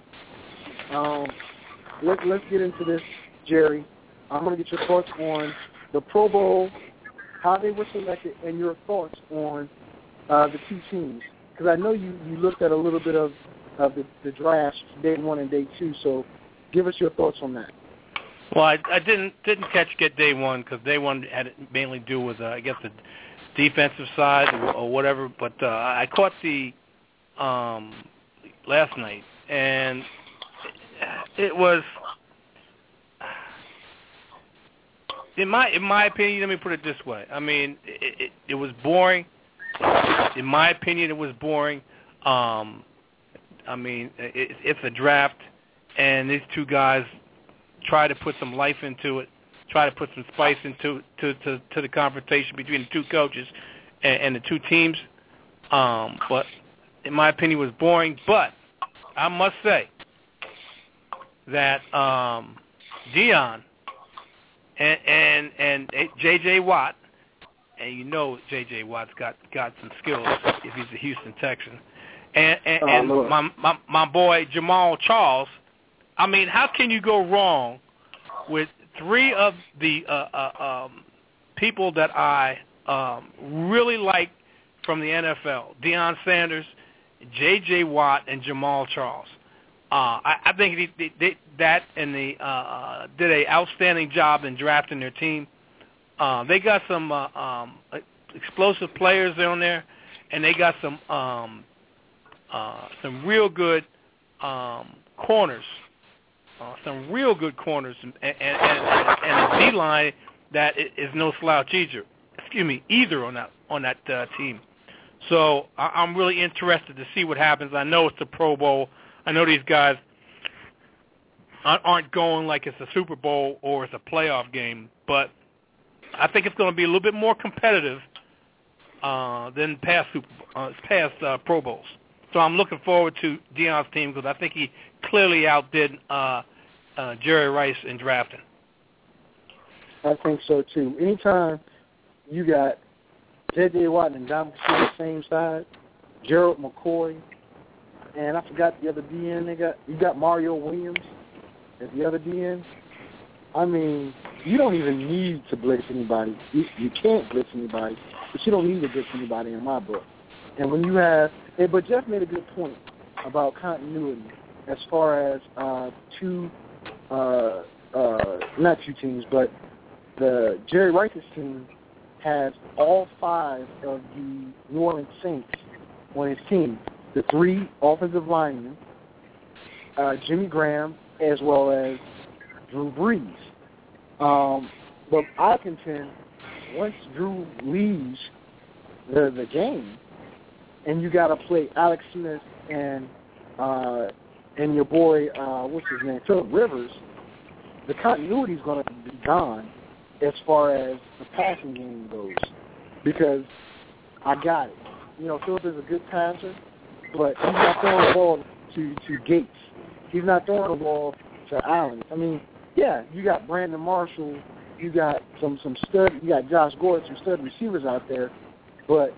um, let, let's get into this, Jerry. I'm going to get your thoughts on the Pro Bowl, how they were selected, and your thoughts on uh, the two teams. Because I know you, you looked at a little bit of, of the, the draft, day one and day two, so Give us your thoughts on that. Well, I, I didn't didn't catch get day one because day one had it mainly do with uh, I guess the defensive side or, or whatever. But uh, I caught the um, last night, and it was, in my in my opinion. Let me put it this way. I mean, it, it, it was boring. In my opinion, it was boring. Um, I mean, it, it's a draft, and these two guys try to put some life into it, try to put some spice into to, to, to the confrontation between the two coaches and, and the two teams. Um, but in my opinion, it was boring. But I must say that um, Deion and, and and J J. Watt, and you know J J. Watt's got, got some skills if he's a Houston Texan, and, and, oh, and Lord. my, my my boy Jamal Charles. I mean, how can you go wrong with three of the uh, uh, um, people that I um, really like from the N F L? Deion Sanders, J J. Watt, and Jamal Charles. Uh, I, I think they, they, they, that and they uh, did an outstanding job in drafting their team. Uh, they got some uh, um, explosive players on there, and they got some um, uh, some real good um, corners. Uh, some real good corners and, and, and, and a D-line that is no slouch either. Excuse me, either on that on that uh, team. So I, I'm really interested to see what happens. I know it's the Pro Bowl. I know these guys aren't going like it's a Super Bowl or it's a playoff game, but I think it's going to be a little bit more competitive uh, than past Super uh, past uh, Pro Bowls. So I'm looking forward to Deion's team because I think he clearly outdid uh, uh, Jerry Rice in drafting. I think so, too. Anytime you got J J. Watt and Dominic on the same side, Gerald McCoy, and I forgot the other D N they got. You got Mario Williams as the other D N. I mean, you don't even need to blitz anybody. You, you can't blitz anybody, but you don't need to blitz anybody in my book. And when you have, hey, but Jeff made a good point about continuity as far as uh, two, uh, uh, not two teams, but the Jerry Rice's team has all five of the New Orleans Saints on his team. The three offensive linemen, uh, Jimmy Graham, as well as Drew Brees. Um, but I contend once Drew leaves the the game, and you got to play Alex Smith and uh, and your boy, uh, what's his name, Phillip Rivers, the continuity is going to be gone as far as the passing game goes. Because I got it. You know, Phillip is a good passer, but he's not throwing the ball to, to Gates. He's not throwing the ball to Allen. I mean, yeah, you got Brandon Marshall, you got some, some stud, you got Josh Gordon, some stud receivers out there, but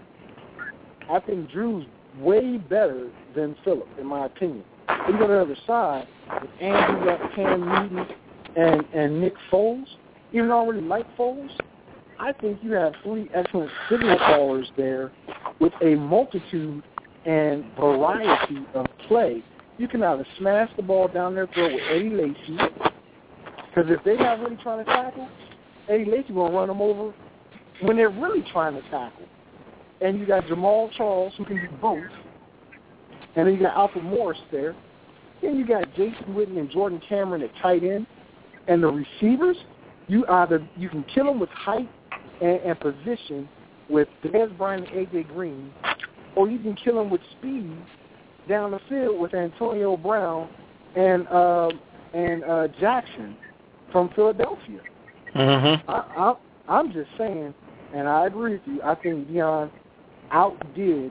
I think Drew's way better than Phillip, in my opinion. Then you go to the other side, with Andrew, got Cam Newton, and, and Nick Foles. Even though I really like Foles, I think you have three excellent signal callers there with a multitude and variety of play. You can either smash the ball down their throat with Eddie Lacy, because if they're not really trying to tackle, Eddie Lacy will run them over when they're really trying to tackle. And you got Jamal Charles, who can do both. And then you got Alfred Morris there. Then you got Jason Witten and Jordan Cameron at tight end. And the receivers, you either you can kill them with height and, and position with Dez Bryant and A J Green, or you can kill them with speed down the field with Antonio Brown and uh, and uh, Jackson from Philadelphia. Mm-hmm. I, I, I'm just saying, and I agree with you. I think Deion outdid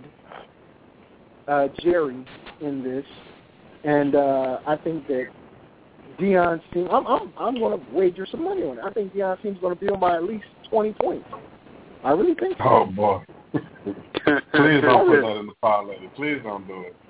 uh, Jerry in this, and uh, I think that Deion's team. I'm I'm I'm going to wager some money on it. I think Deion's team's going to beat him by at least twenty points. I really think so. Oh boy! Please don't put that in the parlay. Please don't do it.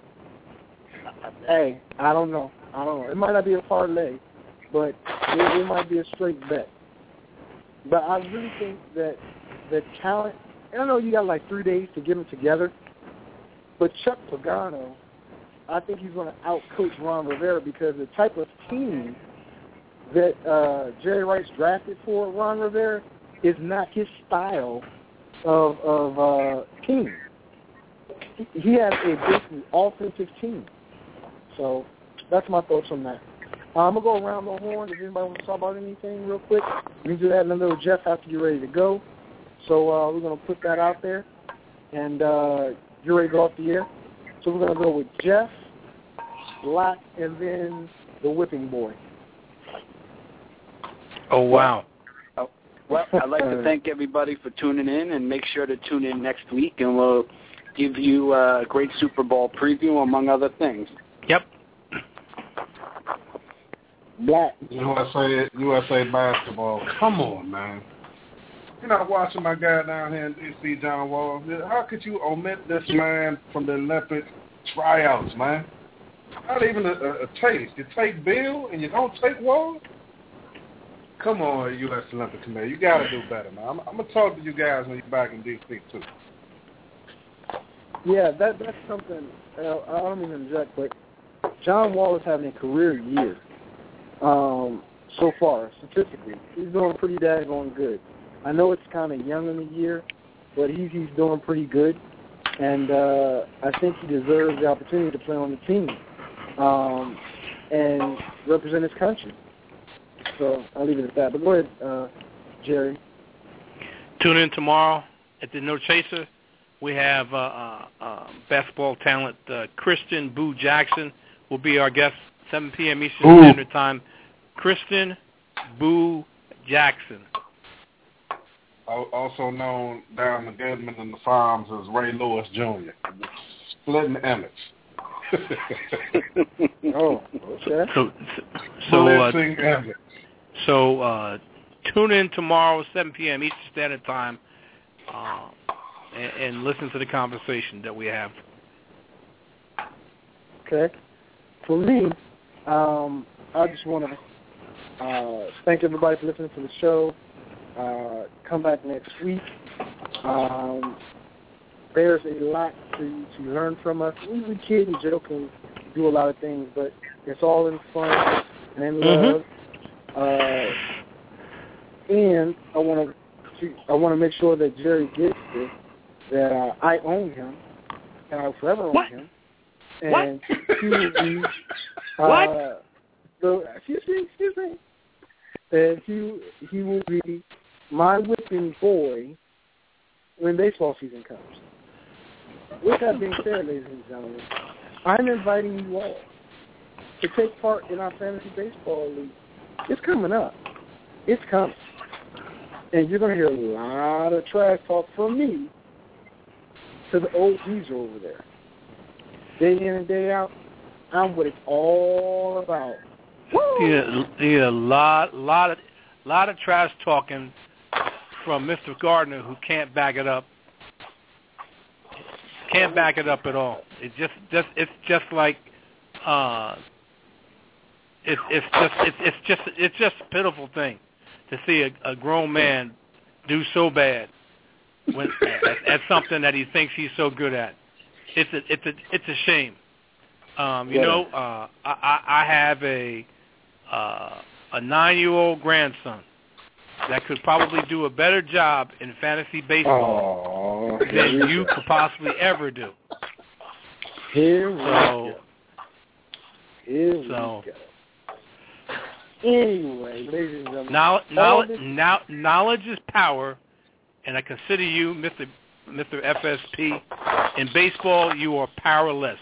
Hey, I don't know. I don't know. It might not be a parlay, but it, it might be a straight bet. But I really think that the talent. I know you got like three days to get them together, but Chuck Pagano I think he's going to out-coach Ron Rivera because the type of team that uh, Jerry Rice drafted for Ron Rivera is not his style of, of uh, team. He has a basically offensive team. So that's my thoughts on that. Uh, I'm going to go around the horn. If anybody wants to talk about anything real quick, we can do that in a little, Jeff, after you're ready to go. So uh, we're going to put that out there. And uh, you're ready to go off the air. So we're going to go with Jeff, Black, and then the Whipping Boy. Oh, wow. Oh, well, I'd like to thank everybody for tuning in, and make sure to tune in next week, and we'll give you a great Super Bowl preview, among other things. Yep. Black. U S A, U S A basketball. Come on, man. You're not watching my guy down here in D C, John Wall. How could you omit this man from the Olympic tryouts, man? Not even a, a, a taste. You take Bill and you don't take Wall? Come on, U S Olympic Committee. You got to do better, man. I'm, I'm going to talk to you guys when you're back in D C, too. Yeah, that that's something, uh, I don't mean to interject, but John Wall is having a career year um, so far, statistically. He's doing pretty daggone good. I know it's kind of young in the year, but he's, he's doing pretty good, and uh, I think he deserves the opportunity to play on the team um, and represent his country. So I'll leave it at that. But go ahead, uh, Jerry. Tune in tomorrow at the No Chaser. We have uh, uh, uh, basketball talent uh, Kristen Boo Jackson will be our guest, seven p.m. Eastern Ooh. Standard Time. Kristen Boo Jackson. Also known down the Goodman and the Farms as Ray Lewis Junior Splitting image. Oh, okay. So, so, uh, image. so uh, tune in tomorrow, seven p.m. Eastern Standard Time. Uh, And, and listen to the conversation that we have. Okay. For me, um, I just want to uh, thank everybody for listening to the show. Uh, come back next week. Um, there's a lot to, to learn from us. We, we kid and joke and do a lot of things, but it's all in fun and in love. Mm-hmm. Uh, and I want to I want to make sure that Jerry gets this. That uh, I own him, and I will forever own what? him. And what? he will be, uh, what? So, excuse me, excuse me. And he he will be my whipping boy when baseball season comes. With that being said, ladies and gentlemen, I'm inviting you all to take part in our fantasy baseball league. It's coming up. It's coming. And you're going to hear a lot of trash talk from me to the O Gs over there. Day in and day out, I'm what it's all about. Woo! Yeah, yeah, a lot, lot of, lot of trash talking from Mister Gardner, who can't back it up. Can't back it up at all. It just, just, it's just like, uh, it's, it's just, it's, it's just, it's just a pitiful thing to see a, a grown man do so bad when at, at something that he thinks he's so good at. It's a, it's a, it's a shame. Um, you yeah. know, uh, I, I have a uh, a nine-year-old grandson that could probably do a better job in fantasy baseball oh, than you could possibly ever do. Here we so, go. Here so, we go. Anyway, ladies and gentlemen, knowledge, knowledge, now, knowledge is power, and I consider you, Mister Mister F S P. In baseball, you are powerless.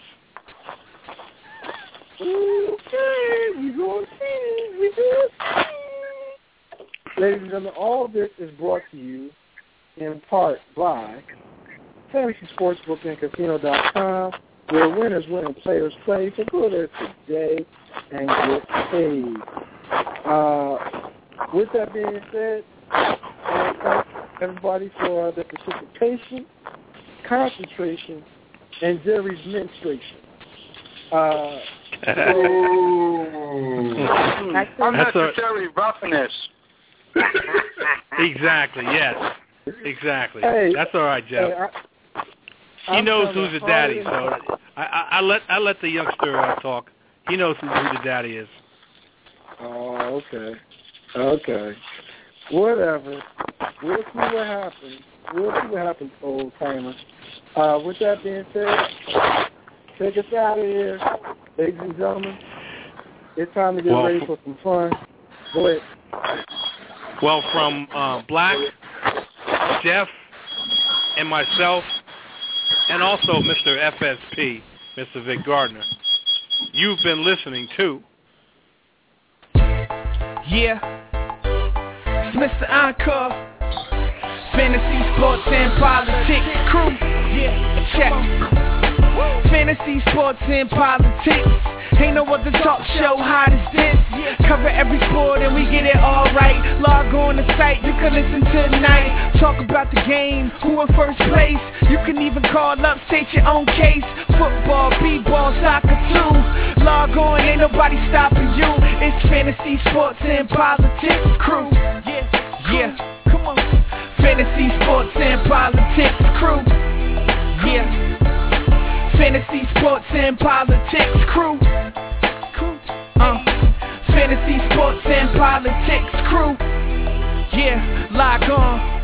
Okay, we gonna see, we gonna see. Ladies and gentlemen, all of this is brought to you in part by Fantasy Sportsbook and Casino dot com, where winners win and players play. So go there today and get paid. Uh, with that being said, I thank everybody for uh, their participation, concentration, and Jerry's menstruation. Uh, so, unnecessary roughness. Exactly, yes. Exactly. Hey, That's all right, Jeff. Hey, I, he knows who's his daddy, so I, I, I let I let the youngster uh, talk. He knows who, who the daddy is. Oh, okay. Okay. Whatever. We'll see what happens. We'll see what happens, old timer. Uh, with that being said, take us out of here, ladies and gentlemen. It's time to get well, ready for some fun. Go ahead. Well, from uh, Black, Jeff, and myself, and also Mister F S P, Mister Vic Gardner, you've been listening to... Yeah, it's Mister Encore, Fantasy, Sports, and Politics crew. Yeah, check. Fantasy, Sports, and Politics. Ain't no other talk show hot as this. Cover every sport and we get it all right. Log on the site, you can listen tonight. Talk about the game, who in first place. You can even call up, state your own case. Football, b-ball, soccer too. Log on, ain't nobody stopping you. It's Fantasy, Sports, and Politics crew. Yeah, yeah, come on. Fantasy, Sports, and Politics crew. Yeah. Fantasy, Sports, and Politics crew. Uh, Fantasy, Sports, and Politics crew. Yeah, lock on.